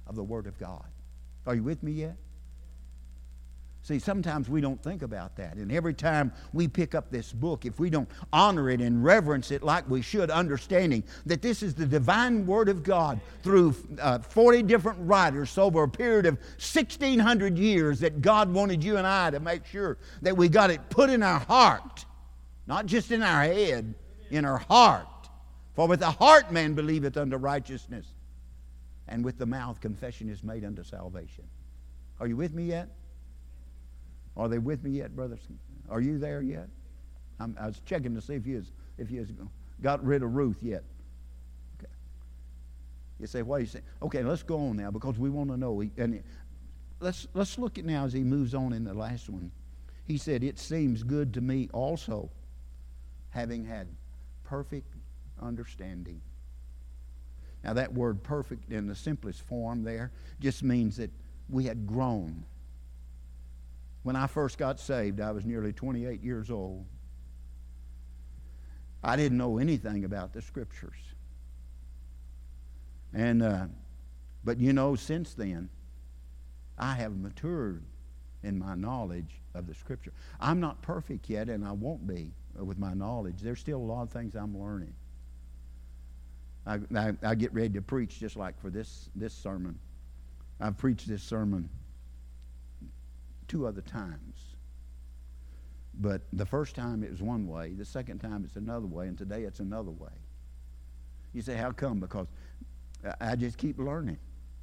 of the Word of God. Are you with me yet? See, sometimes we don't think about that. And every time we pick up this book, if we don't honor it and reverence it like we should, understanding that this is the divine Word of God through uh, forty different writers over a period of sixteen hundred years, that God wanted you and I to make sure that we got it put in our heart, not just in our head, in our heart. For with the heart man believeth unto righteousness, and with the mouth confession is made unto salvation. Are you with me yet? Are they with me yet, brothers? Are you there yet? I'm, I was checking to see if you has, if you has got rid of Ruth yet. Okay. You say, what are you saying? Okay, let's go on now, because we want to know. And let's let's look at now as he moves on in the last one. He said, it seems good to me also, having had perfect understanding. Now that word perfect in the simplest form there just means that we had grown. When I first got saved, I was nearly twenty-eight years old. I didn't know anything about the Scriptures. And, uh, but you know, since then, I have matured in my knowledge of the Scripture. I'm not perfect yet, and I won't be with my knowledge. There's still a lot of things I'm learning. I, I, I get ready to preach just like for this, this sermon. I've preached this sermon two other times. But the first time it was one way, the second time it's another way, and today it's another way. You say, how come? Because I just keep learning.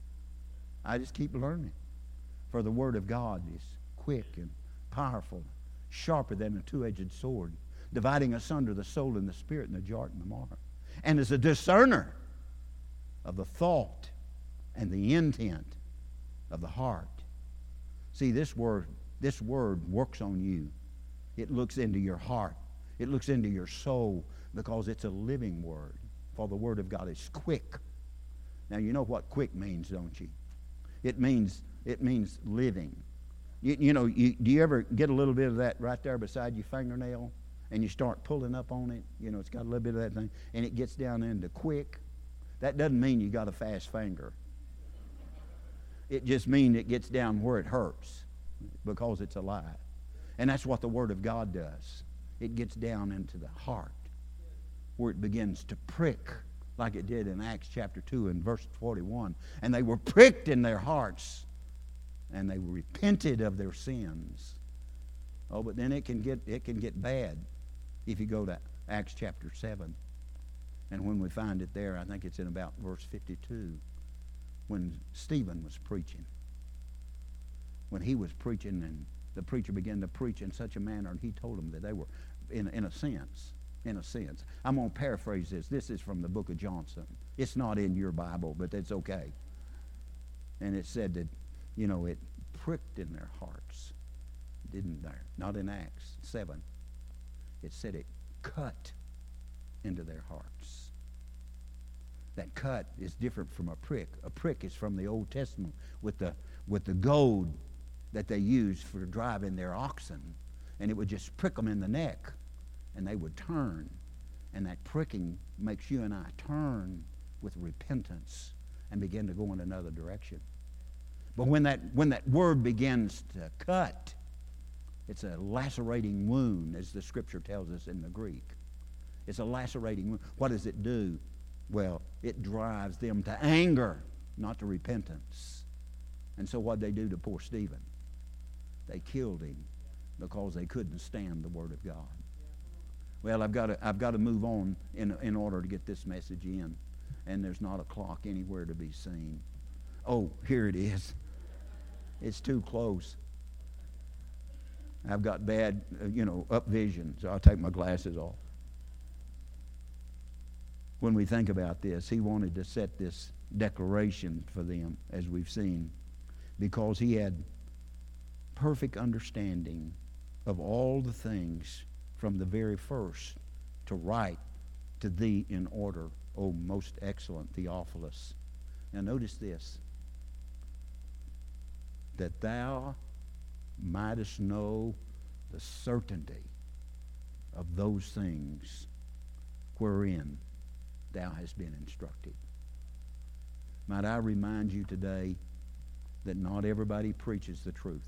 I just keep learning. For the Word of God is quick and powerful, sharper than a two-edged sword, dividing asunder the soul and the spirit and the joint and the marrow, and is a discerner of the thought and the intent of the heart. See, this word, this word works on you. It looks into your heart. It looks into your soul, because it's a living word. For the Word of God is quick. Now, you know what quick means, don't you? It means it means living. You, you know, you, do you ever get a little bit of that right there beside your fingernail, and you start pulling up on it? You know, it's got a little bit of that thing, and it gets down into quick. That doesn't mean you got a fast finger. It just means it gets down where it hurts, because it's alive. And that's what the Word of God does. It gets down into the heart, where it begins to prick, like it did in Acts chapter two and verse forty-one. And they were pricked in their hearts, and they repented of their sins. Oh, but then it can get it can get bad if you go to Acts chapter seven. And when we find it there, I think it's in about verse fifty-two, when Stephen was preaching. When he was preaching, and the preacher began to preach in such a manner, and he told them that they were, in, in a sense, in a sense. I'm going to paraphrase this. This is from the book of Johnson. It's not in your Bible, but it's okay. And it said that, you know, it pricked in their hearts. Didn't there? Not in Acts seven. It said it cut into their hearts. That cut is different from a prick. A prick is from the Old Testament with the with the goad that they used for driving their oxen. And it would just prick them in the neck, and they would turn. And that pricking makes you and I turn with repentance and begin to go in another direction. But when that when that word begins to cut, it's a lacerating wound, as the Scripture tells us in the Greek. It's a lacerating wound. What does it do? Well, it drives them to anger, not to repentance. And so what did they do to poor Stephen? They killed him because they couldn't stand the Word of God. Well, I've got to, I've got to move on in, in order to get this message in. And there's not a clock anywhere to be seen. Oh, here it is. It's too close. I've got bad, uh, you know, up vision, so I'll take my glasses off. When we think about this, he wanted to set this declaration for them, as we've seen, because he had perfect understanding of all the things from the very first to write to thee in order, O most excellent Theophilus. Now notice this, that thou mightest know the certainty of those things wherein thou hast been instructed. Might I remind you today that not everybody preaches the truth.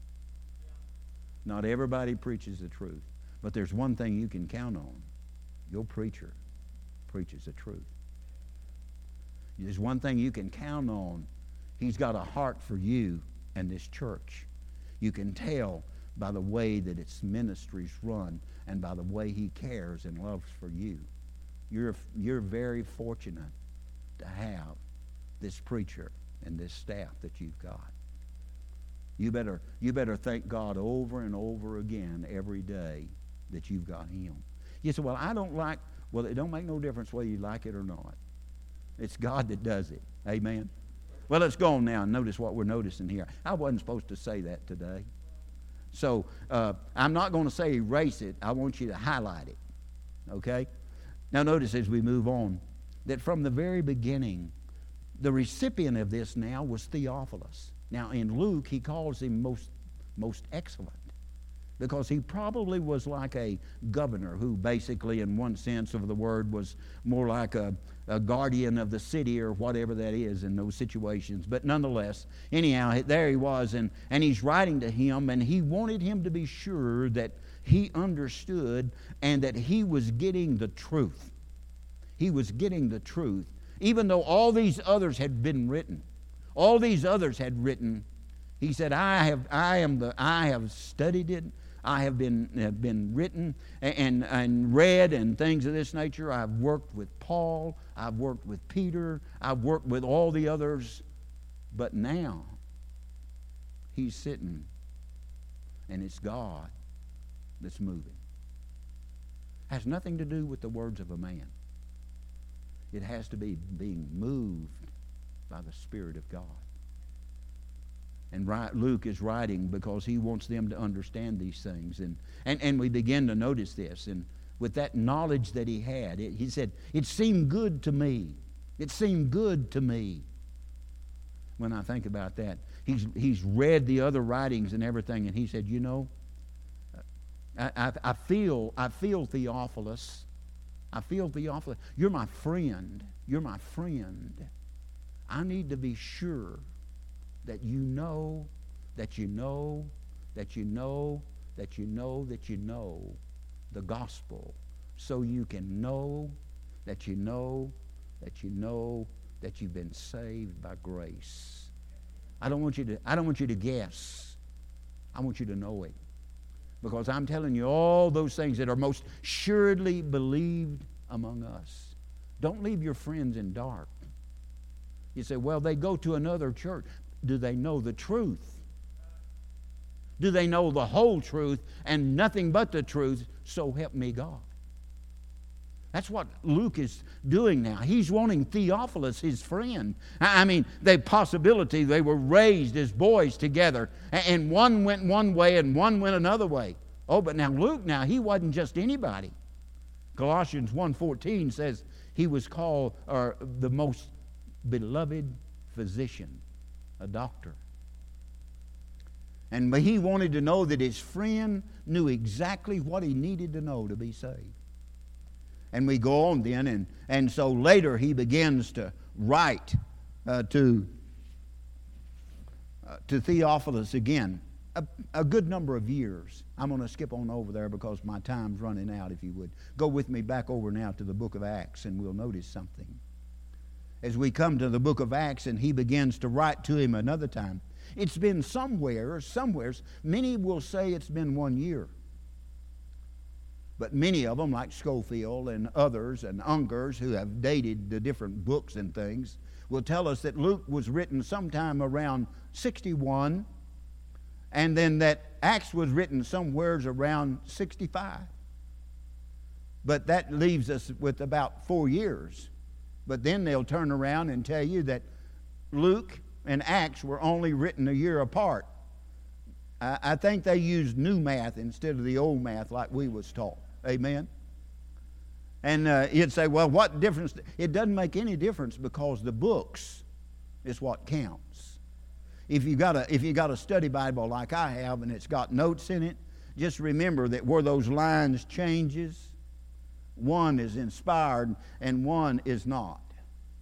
Not everybody preaches the truth. But there's one thing you can count on. Your preacher preaches the truth. There's one thing you can count on. He's got a heart for you and this church. You can tell by the way that its ministries run and by the way he cares and loves for you. You're, you're very fortunate to have this preacher and this staff that you've got. You better, you better thank God over and over again every day that you've got him. You say, well, I don't like, well, it don't make no difference whether you like it or not. It's God that does it. Amen. Well, let's go on now and notice what we're noticing here. I wasn't supposed to say that today. So uh, I'm not going to say erase it. I want you to highlight it. Okay? Now notice as we move on that from the very beginning, the recipient of this now was Theophilus. Now in Luke, he calls him most, most excellent, because he probably was like a governor who basically, in one sense of the word, was more like a, a guardian of the city or whatever that is in those situations. But nonetheless, anyhow, there he was, and, and he's writing to him, and he wanted him to be sure that he understood and that he was getting the truth. He was getting the truth. Even though all these others had been written, all these others had written, he said, I have, I am the, I have studied it. I have been, have been written and, and read and things of this nature. I've worked with Paul. I've worked with Peter. I've worked with all the others. But now, he's sitting, and it's God that's moving. Has nothing to do with the words of a man. It has to be being moved by the Spirit of God. And Luke is writing because he wants them to understand these things. And, and, and we begin to notice this. And with that knowledge that he had, it, he said, it seemed good to me. It seemed good to me. When I think about that, he's, he's read the other writings and everything, and he said, you know, I, I, I feel, I feel Theophilus. I feel Theophilus. You're my friend. You're my friend. I need to be sure that you know, that you know, that you know, that you know, that you know the gospel, so you can know that you know, that you know that you've been saved by grace. I don't want you to, I don't want you to guess. I want you to know it. Because I'm telling you all those things that are most assuredly believed among us. Don't leave your friends in dark. You say, well, they go to another church. Do they know the truth? Do they know the whole truth and nothing but the truth? So help me God. That's what Luke is doing now. He's wanting Theophilus, his friend. I mean, the possibility they were raised as boys together, and one went one way and one went another way. Oh, but now Luke, now he wasn't just anybody. Colossians one fourteen says he was called or the most beloved physician, a doctor. And he wanted to know that his friend knew exactly what he needed to know to be saved. And we go on then, and, and so later he begins to write uh, to, uh, to Theophilus again, a, a good number of years. I'm going to skip on over there because my time's running out, if you would. Go with me back over now to the book of Acts, and we'll notice something. As we come to the book of Acts, and he begins to write to him another time. It's been somewhere, somewheres, many will say it's been one year. But many of them, like Schofield and others and Ungers, who have dated the different books and things, will tell us that Luke was written sometime around sixty-one, and then that Acts was written somewheres around sixty-five. But that leaves us with about four years. But then they'll turn around and tell you that Luke and Acts were only written a year apart. I, I think they used new math instead of the old math like we was taught. Amen? And uh, you'd say, well, what difference? It doesn't make any difference because the books is what counts. If you got a if you got a study Bible like I have and it's got notes in it, just remember that where those lines changes, one is inspired and one is not.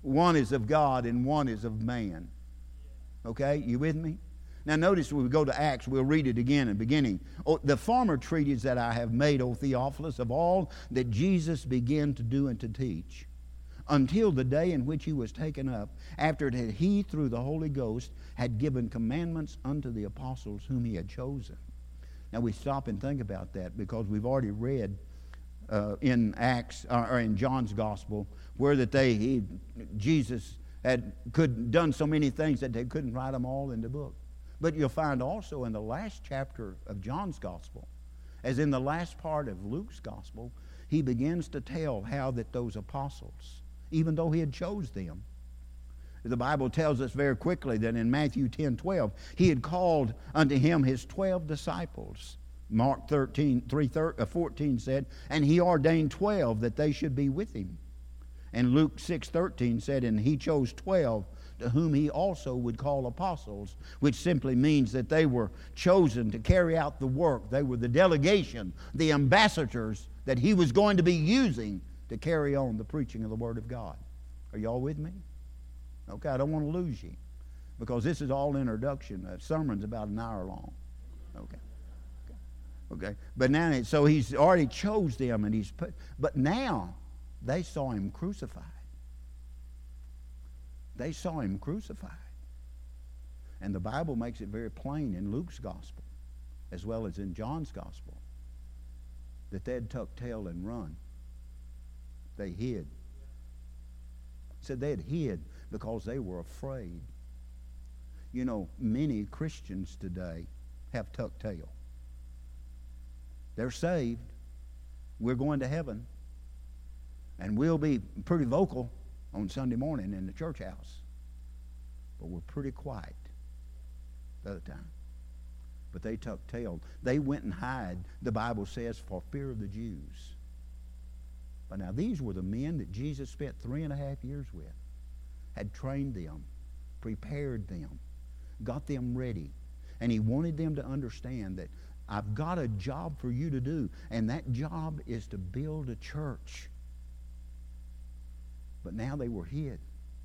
One is of God and one is of man. Okay, you with me? Now notice when we go to Acts, we'll read it again in the beginning. Oh, the former treatise that I have made, O Theophilus, of all that Jesus began to do and to teach, until the day in which he was taken up, after that he, through the Holy Ghost, had given commandments unto the apostles whom he had chosen. Now we stop and think about that, because we've already read uh, in Acts, or in John's Gospel, where that they, he, Jesus had could done so many things that they couldn't write them all in the book. But you'll find also in the last chapter of John's Gospel, as in the last part of Luke's Gospel, he begins to tell how that those apostles, even though he had chose them, the Bible tells us very quickly that in Matthew ten twelve, he had called unto him his twelve disciples. Mark thirteen, three, fourteen said, and he ordained twelve that they should be with him. And Luke six thirteen said, and he chose twelve, to whom he also would call apostles, which simply means that they were chosen to carry out the work. They were the delegation, the ambassadors that he was going to be using to carry on the preaching of the Word of God. Are y'all with me? Okay, I don't want to lose you, because this is all introduction. The sermon's about an hour long. Okay. Okay. Okay. But now, so he's already chose them, and he's put, but now they saw him crucified. They saw him crucified. And the Bible makes it very plain in Luke's Gospel, as well as in John's Gospel, that they'd tuck tail and run. They hid. It said they had hid because they were afraid. You know, many Christians today have tucked tail. They're saved. We're going to heaven. And we'll be pretty vocal on Sunday morning in the church house. But we're pretty quiet the other time. But they tucked tail. They went and hid, the Bible says, for fear of the Jews. But now these were the men that Jesus spent three and a half years with, had trained them, prepared them, got them ready. And he wanted them to understand that I've got a job for you to do, and that job is to build a church. But now they were hid.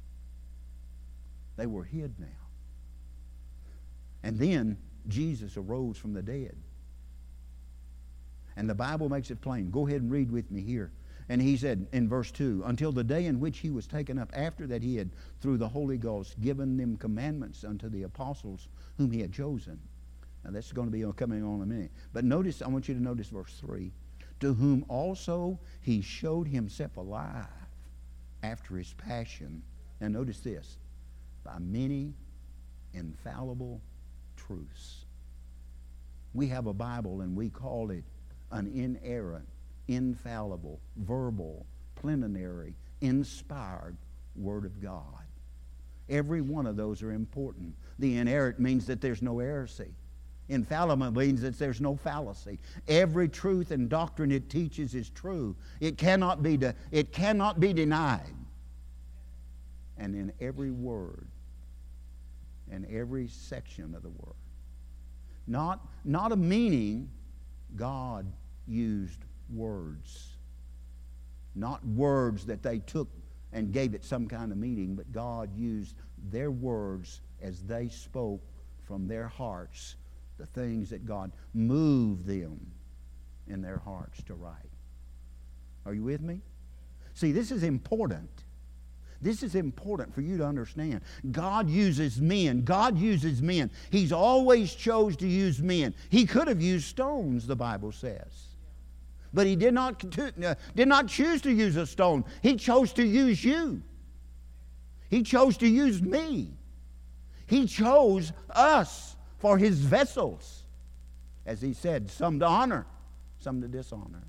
They were hid now. And then Jesus arose from the dead. And the Bible makes it plain. Go ahead and read with me here. And he said in verse two, until the day in which he was taken up, after that he had, through the Holy Ghost, given them commandments unto the apostles whom he had chosen. Now that's going to be coming on in a minute. But notice, I want you to notice verse three. To whom also he showed himself alive after his passion. Now notice this. By many infallible truths. We have a Bible and we call it an inerrant, infallible, verbal, plenary, inspired Word of God. Every one of those are important. The inerrant means that there's no heresy. Infallible means that there's no fallacy. Every truth and doctrine it teaches is true. It cannot be, de- it cannot be denied. And in every word, in every section of the word, not, not a meaning, God used words. Not words that they took and gave it some kind of meaning, but God used their words as they spoke from their hearts, the things that God moved them in their hearts to write. Are you with me? See, this is important. This is important for you to understand. God uses men. God uses men. He's always chose to use men. He could have used stones, the Bible says. But he did not, uh, did not choose to use a stone. He chose to use you. He chose to use me. He chose us for his vessels. As he said, some to honor, some to dishonor.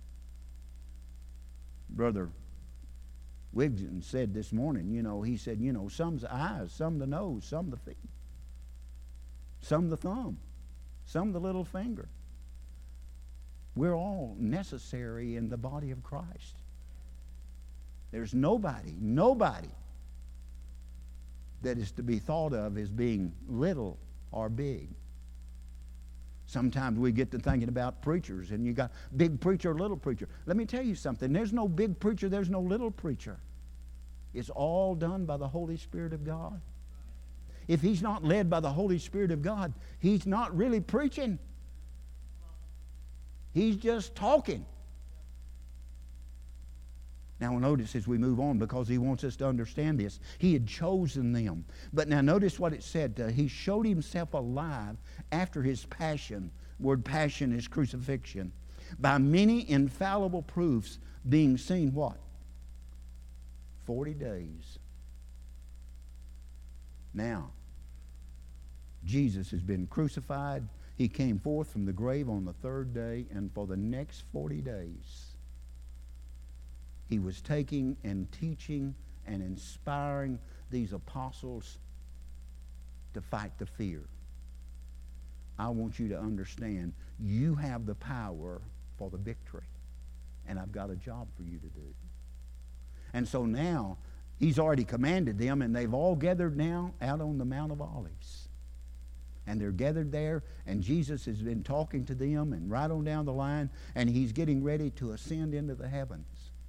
Brother Wigton said this morning, you know, he said, you know, some's the eyes, some the nose, some the feet, some the thumb, some the little finger. We're all necessary in the body of Christ. There's nobody, nobody that is to be thought of as being little or big. Sometimes we get to thinking about preachers, and you got big preacher, little preacher. Let me tell you something. There's no big preacher, there's no little preacher. It's all done by the Holy Spirit of God. If he's not led by the Holy Spirit of God, he's not really preaching. He's just talking. Now notice as we move on, because he wants us to understand this. He had chosen them. But now notice what it said. Uh, he showed himself alive after his passion. Word passion is crucifixion. By many infallible proofs being seen what? Forty days. Now, Jesus has been crucified. He came forth from the grave on the third day, and for the next forty days, he was taking and teaching and inspiring these apostles to fight the fear. I want you to understand, you have the power for the victory. And I've got a job for you to do. And so now, he's already commanded them, and they've all gathered now out on the Mount of Olives. And they're gathered there, and Jesus has been talking to them, and right on down the line, and he's getting ready to ascend into the heavens.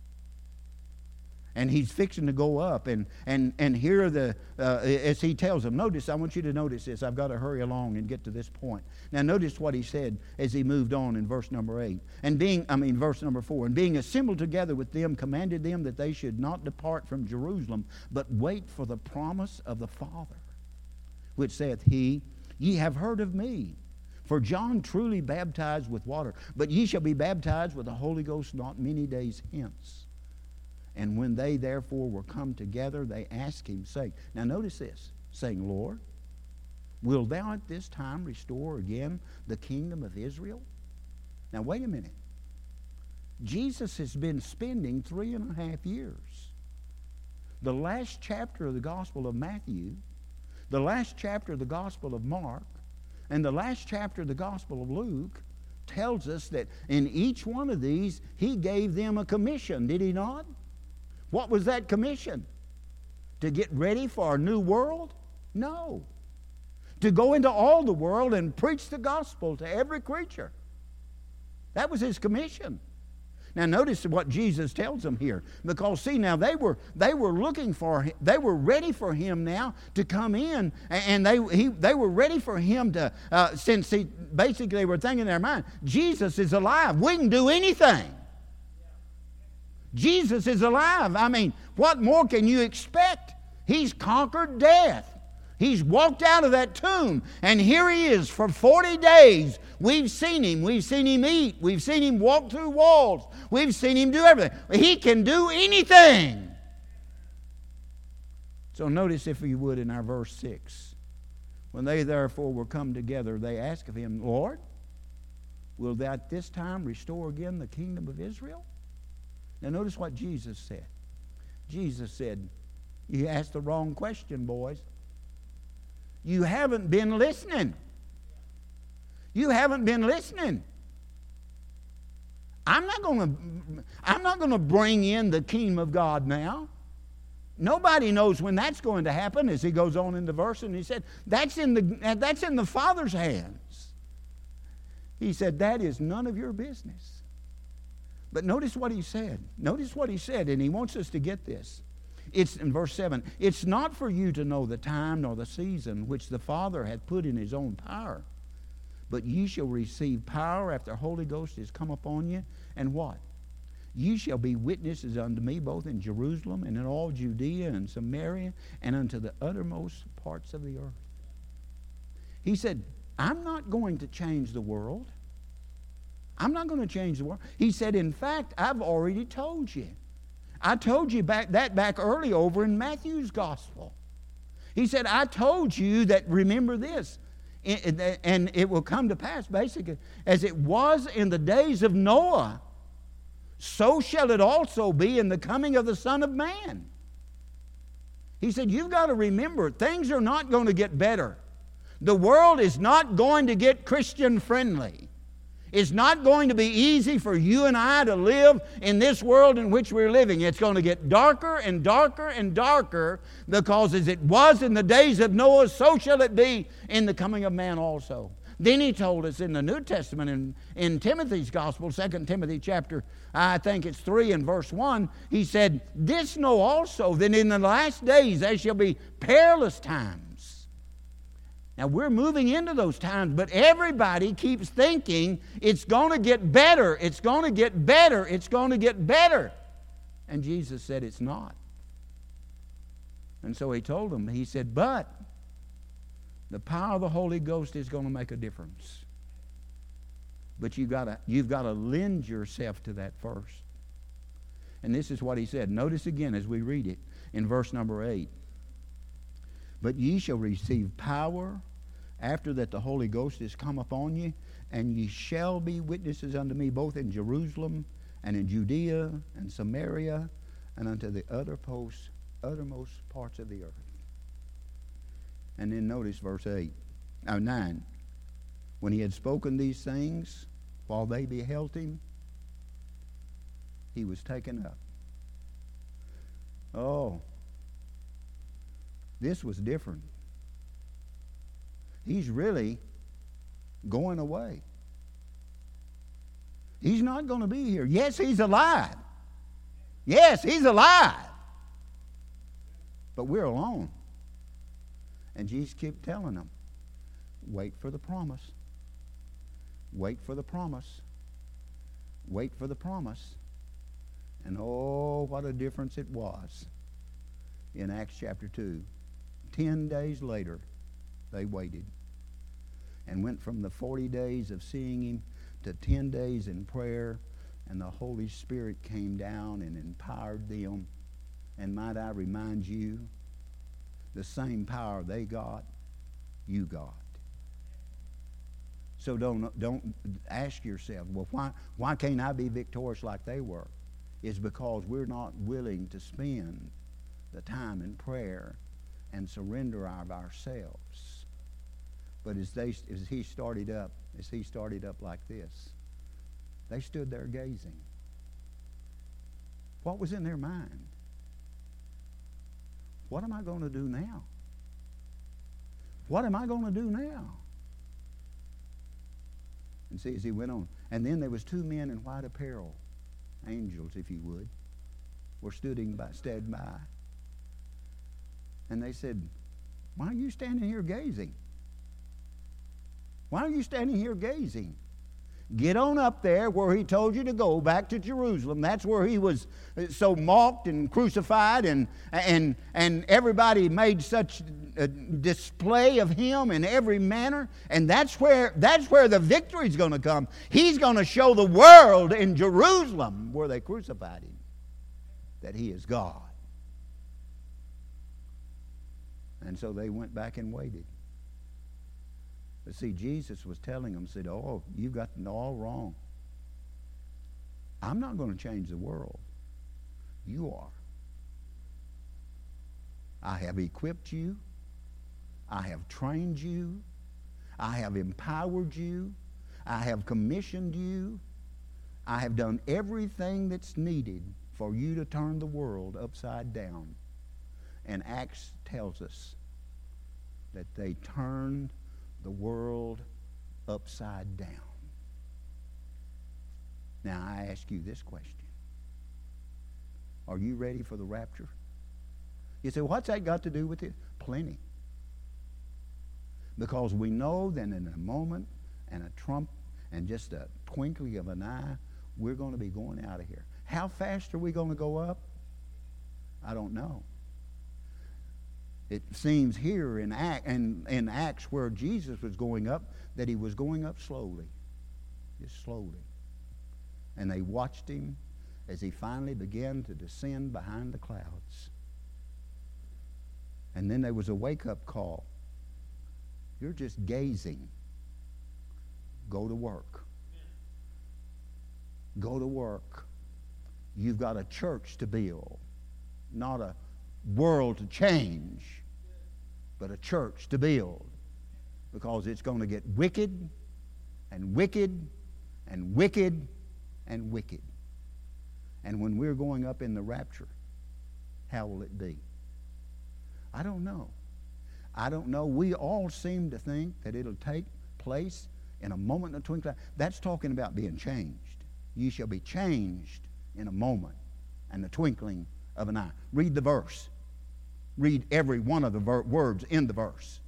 And he's fixing to go up, and and and here are the uh, as he tells them. Notice, I want you to notice this. I've got to hurry along and get to this point. Now, notice what he said as he moved on in verse number eight. And being, I mean, verse number four. And being assembled together with them, commanded them that they should not depart from Jerusalem, but wait for the promise of the Father, which saith he, Ye have heard of me. For John truly baptized with water, but ye shall be baptized with the Holy Ghost not many days hence. And when they therefore were come together, they asked him, saying, now notice this, saying, Lord, wilt thou at this time restore again the kingdom of Israel? Now wait a minute. Jesus has been spending three and a half years. The last chapter of the Gospel of Matthew, the last chapter of the Gospel of Mark, and the last chapter of the Gospel of Luke tells us that in each one of these, he gave them a commission, did he not? What was that commission? To get ready for a new world? No. To go into all the world and preach the gospel to every creature. That was his commission. Now notice what Jesus tells them here. Because see, now they were they were looking for him, they were ready for him now to come in, and they he, they were ready for him to uh, since he basically they were thinking in their mind, Jesus is alive. We can do anything. Jesus is alive. I mean, what more can you expect? He's conquered death. He's walked out of that tomb, and here he is for forty days. We've seen him. We've seen him eat. We've seen him walk through walls. We've seen him do everything. He can do anything. So notice, if you would, in our verse six. When they therefore were come together, they asked of him, Lord, will thou at this time restore again the kingdom of Israel? Now notice what Jesus said. Jesus said, you asked the wrong question, boys. You haven't been listening. You haven't been listening. I'm not going to I'm not going to bring in the kingdom of God now. Nobody knows when that's going to happen, as he goes on in the verse, and he said, that's in the that's in the Father's hands. He said, that is none of your business. But notice what he said. Notice what he said, and he wants us to get this. It's in verse seven. It's not for you to know the time nor the season which the Father hath put in his own power, but ye shall receive power after the Holy Ghost is come upon you. And what? Ye shall be witnesses unto me both in Jerusalem and in all Judea and Samaria and unto the uttermost parts of the earth. He said, I'm not going to change the world. I'm not going to change the world. He said, in fact, I've already told you. I told you back that back early over in Matthew's gospel. He said, I told you that, remember this, and it will come to pass, basically, as it was in the days of Noah, so shall it also be in the coming of the Son of Man. He said, you've got to remember, things are not going to get better. The world is not going to get Christian friendly. It's not going to be easy for you and I to live in this world in which we're living. It's going to get darker and darker and darker, because as it was in the days of Noah, so shall it be in the coming of man also. Then he told us in the New Testament, in, in Timothy's Gospel, Second Timothy chapter, I think it's three and verse one, he said, "This know also, that in the last days there shall be perilous times." Now we're moving into those times, but everybody keeps thinking it's going to get better, it's going to get better, it's going to get better. And Jesus said it's not. And so he told them, he said, but the power of the Holy Ghost is going to make a difference. But you've got to, you've got to lend yourself to that first. And this is what he said. Notice again as we read it in verse number eight. "But ye shall receive power after that the Holy Ghost is come upon you, and ye shall be witnesses unto me both in Jerusalem and in Judea and Samaria and unto the other posts, uttermost parts of the earth." And then notice verse eight, or nine. "When he had spoken these things, while they beheld him, he was taken up." Oh, this was different. He's really going away. He's not going to be here. Yes, he's alive. Yes, he's alive. But we're alone. And Jesus kept telling them, wait for the promise. Wait for the promise. Wait for the promise. And oh, what a difference it was in Acts chapter two. Ten days later, they waited and went from the forty days of seeing him to ten days in prayer, and the Holy Spirit came down and empowered them. And might I remind you, the same power they got, you got. So don't, don't ask yourself, well, why, why can't I be victorious like they were? It's because we're not willing to spend the time in prayer and surrender of ourselves. But as, they, as he started up, as he started up like this, they stood there gazing. What was in their mind? What am I going to do now? What am I going to do now? And see, as he went on. And then there was two men in white apparel, angels, if you would, were standing by, stood by. And they said, why are you standing here gazing? Why are you standing here gazing? Get on up there where he told you to go, back to Jerusalem. That's where he was so mocked and crucified, and and and everybody made such a display of him in every manner. And that's where that's where the victory's going to come. He's going to show the world in Jerusalem, where they crucified him, that he is God. And so they went back and waited. But see, Jesus was telling them, said, oh, you've got it all wrong. I'm not going to change the world. You are. I have equipped you. I have trained you. I have empowered you. I have commissioned you. I have done everything that's needed for you to turn the world upside down. And Acts tells us that they turned the world upside down. Now I ask you this question. Are you ready for the rapture? You say, what's that got to do with it? Plenty. Because we know that in a moment and a trump and just a twinkling of an eye, we're going to be going out of here. How fast are we going to go up? I don't know. It seems here in, Act, in, in Acts where Jesus was going up, that he was going up slowly, just slowly. And they watched him as he finally began to descend behind the clouds. And then there was a wake-up call. You're just gazing. Go to work. Go to work. You've got a church to build, not a world to change, but a church to build, because it's going to get wicked and wicked and wicked and wicked. And when we're going up in the rapture, how will it be? I don't know. I don't know. We all seem to think that it'll take place place in a moment in a twinkling. That's talking about being changed. You shall be changed in a moment and the twinkling of an eye. Read the verse. Read every one of the ver- words in the verse.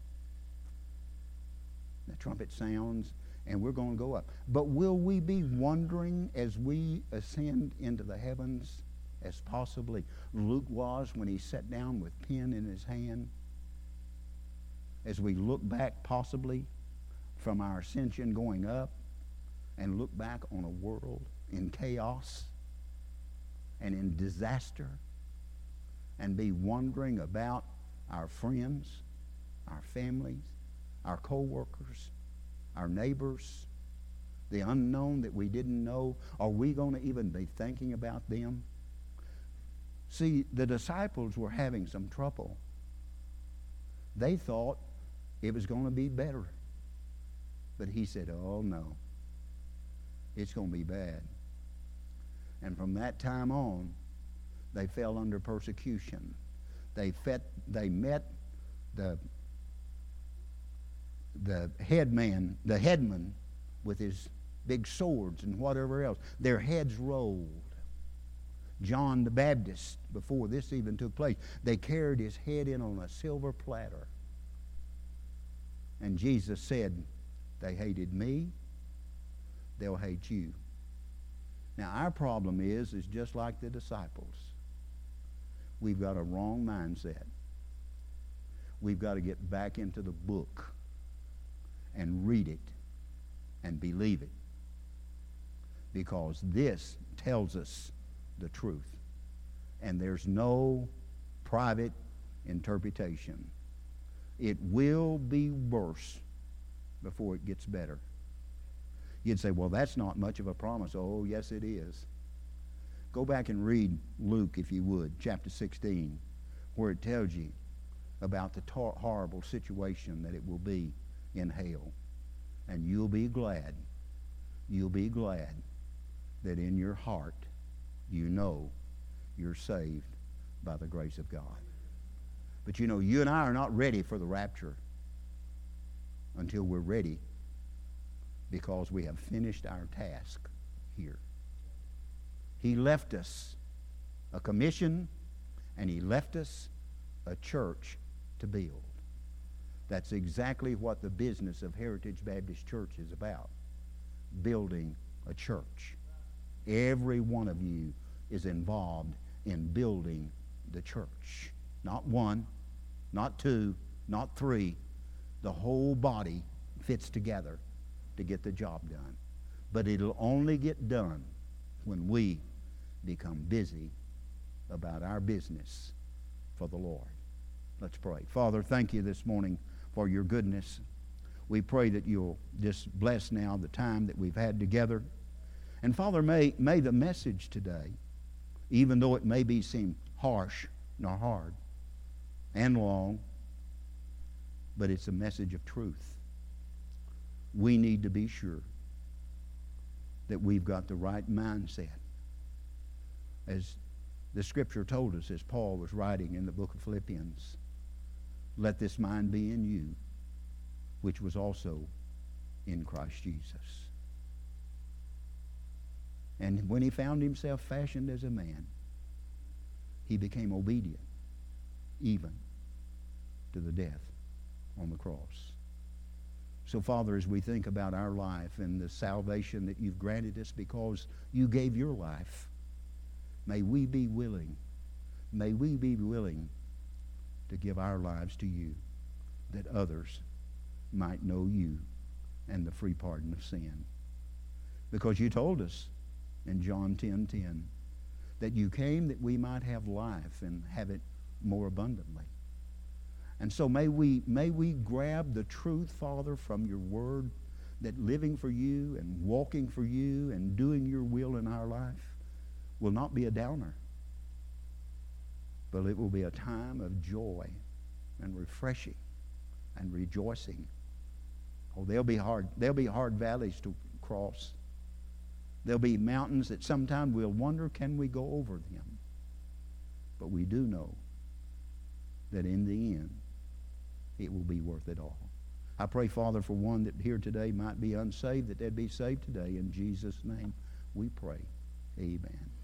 The trumpet sounds, and we're going to go up. But will we be wondering as we ascend into the heavens as possibly Luke was when he sat down with pen in his hand? As we look back possibly from our ascension going up and look back on a world in chaos and in disaster and be wondering about our friends, our families, our co-workers, our neighbors, the unknown that we didn't know? Are we going to even be thinking about them? See, the disciples were having some trouble. They thought it was going to be better. But he said, oh no, it's going to be bad. And from that time on, they fell under persecution. They, fet, they met the, the headman, the headman with his big swords and whatever else. Their heads rolled. John the Baptist, before this even took place, they carried his head in on a silver platter. And Jesus said, they hated me, they'll hate you. Now our problem is, is just like the disciples. We've got a wrong mindset. We've got to get back into the book and read it and believe it. Because this tells us the truth. And there's no private interpretation. It will be worse before it gets better. You'd say, well, that's not much of a promise. Oh, yes, it is. Go back and read Luke, if you would, chapter sixteen, where it tells you about the tar- horrible situation that it will be in hell. And you'll be glad, you'll be glad that in your heart you know you're saved by the grace of God. But you know, you and I are not ready for the rapture until we're ready, because we have finished our task here. He left us a commission, and he left us a church to build. That's exactly what the business of Heritage Baptist Church is about, building a church. Every one of you is involved in building the church. Not one, not two, not three. The whole body fits together to get the job done. But it'll only get done when we become busy about our business for the Lord. Let's pray. Father, thank you this morning for your goodness. We pray that you'll just bless now the time that we've had together. And Father, may, may the message today, even though it may be seem harsh nor hard and long, but it's a message of truth. We need to be sure that we've got the right mindset. As the Scripture told us, as Paul was writing in the book of Philippians, let this mind be in you, which was also in Christ Jesus. And when he found himself fashioned as a man, he became obedient, even to the death on the cross. So, Father, as we think about our life and the salvation that you've granted us because you gave your life, may we be willing, may we be willing to give our lives to you, that others might know you and the free pardon of sin. Because you told us in John ten ten that you came that we might have life and have it more abundantly. And so may we may we grab the truth, Father, from your word, that living for you and walking for you and doing your will in our life will not be a downer, but it will be a time of joy and refreshing and rejoicing. Oh, there'll be hard, there'll be hard valleys to cross. There'll be mountains that sometimes we'll wonder, can we go over them? But we do know that in the end, it will be worth it all. I pray, Father, for one that here today might be unsaved, that they'd be saved today. In Jesus' name we pray. Amen.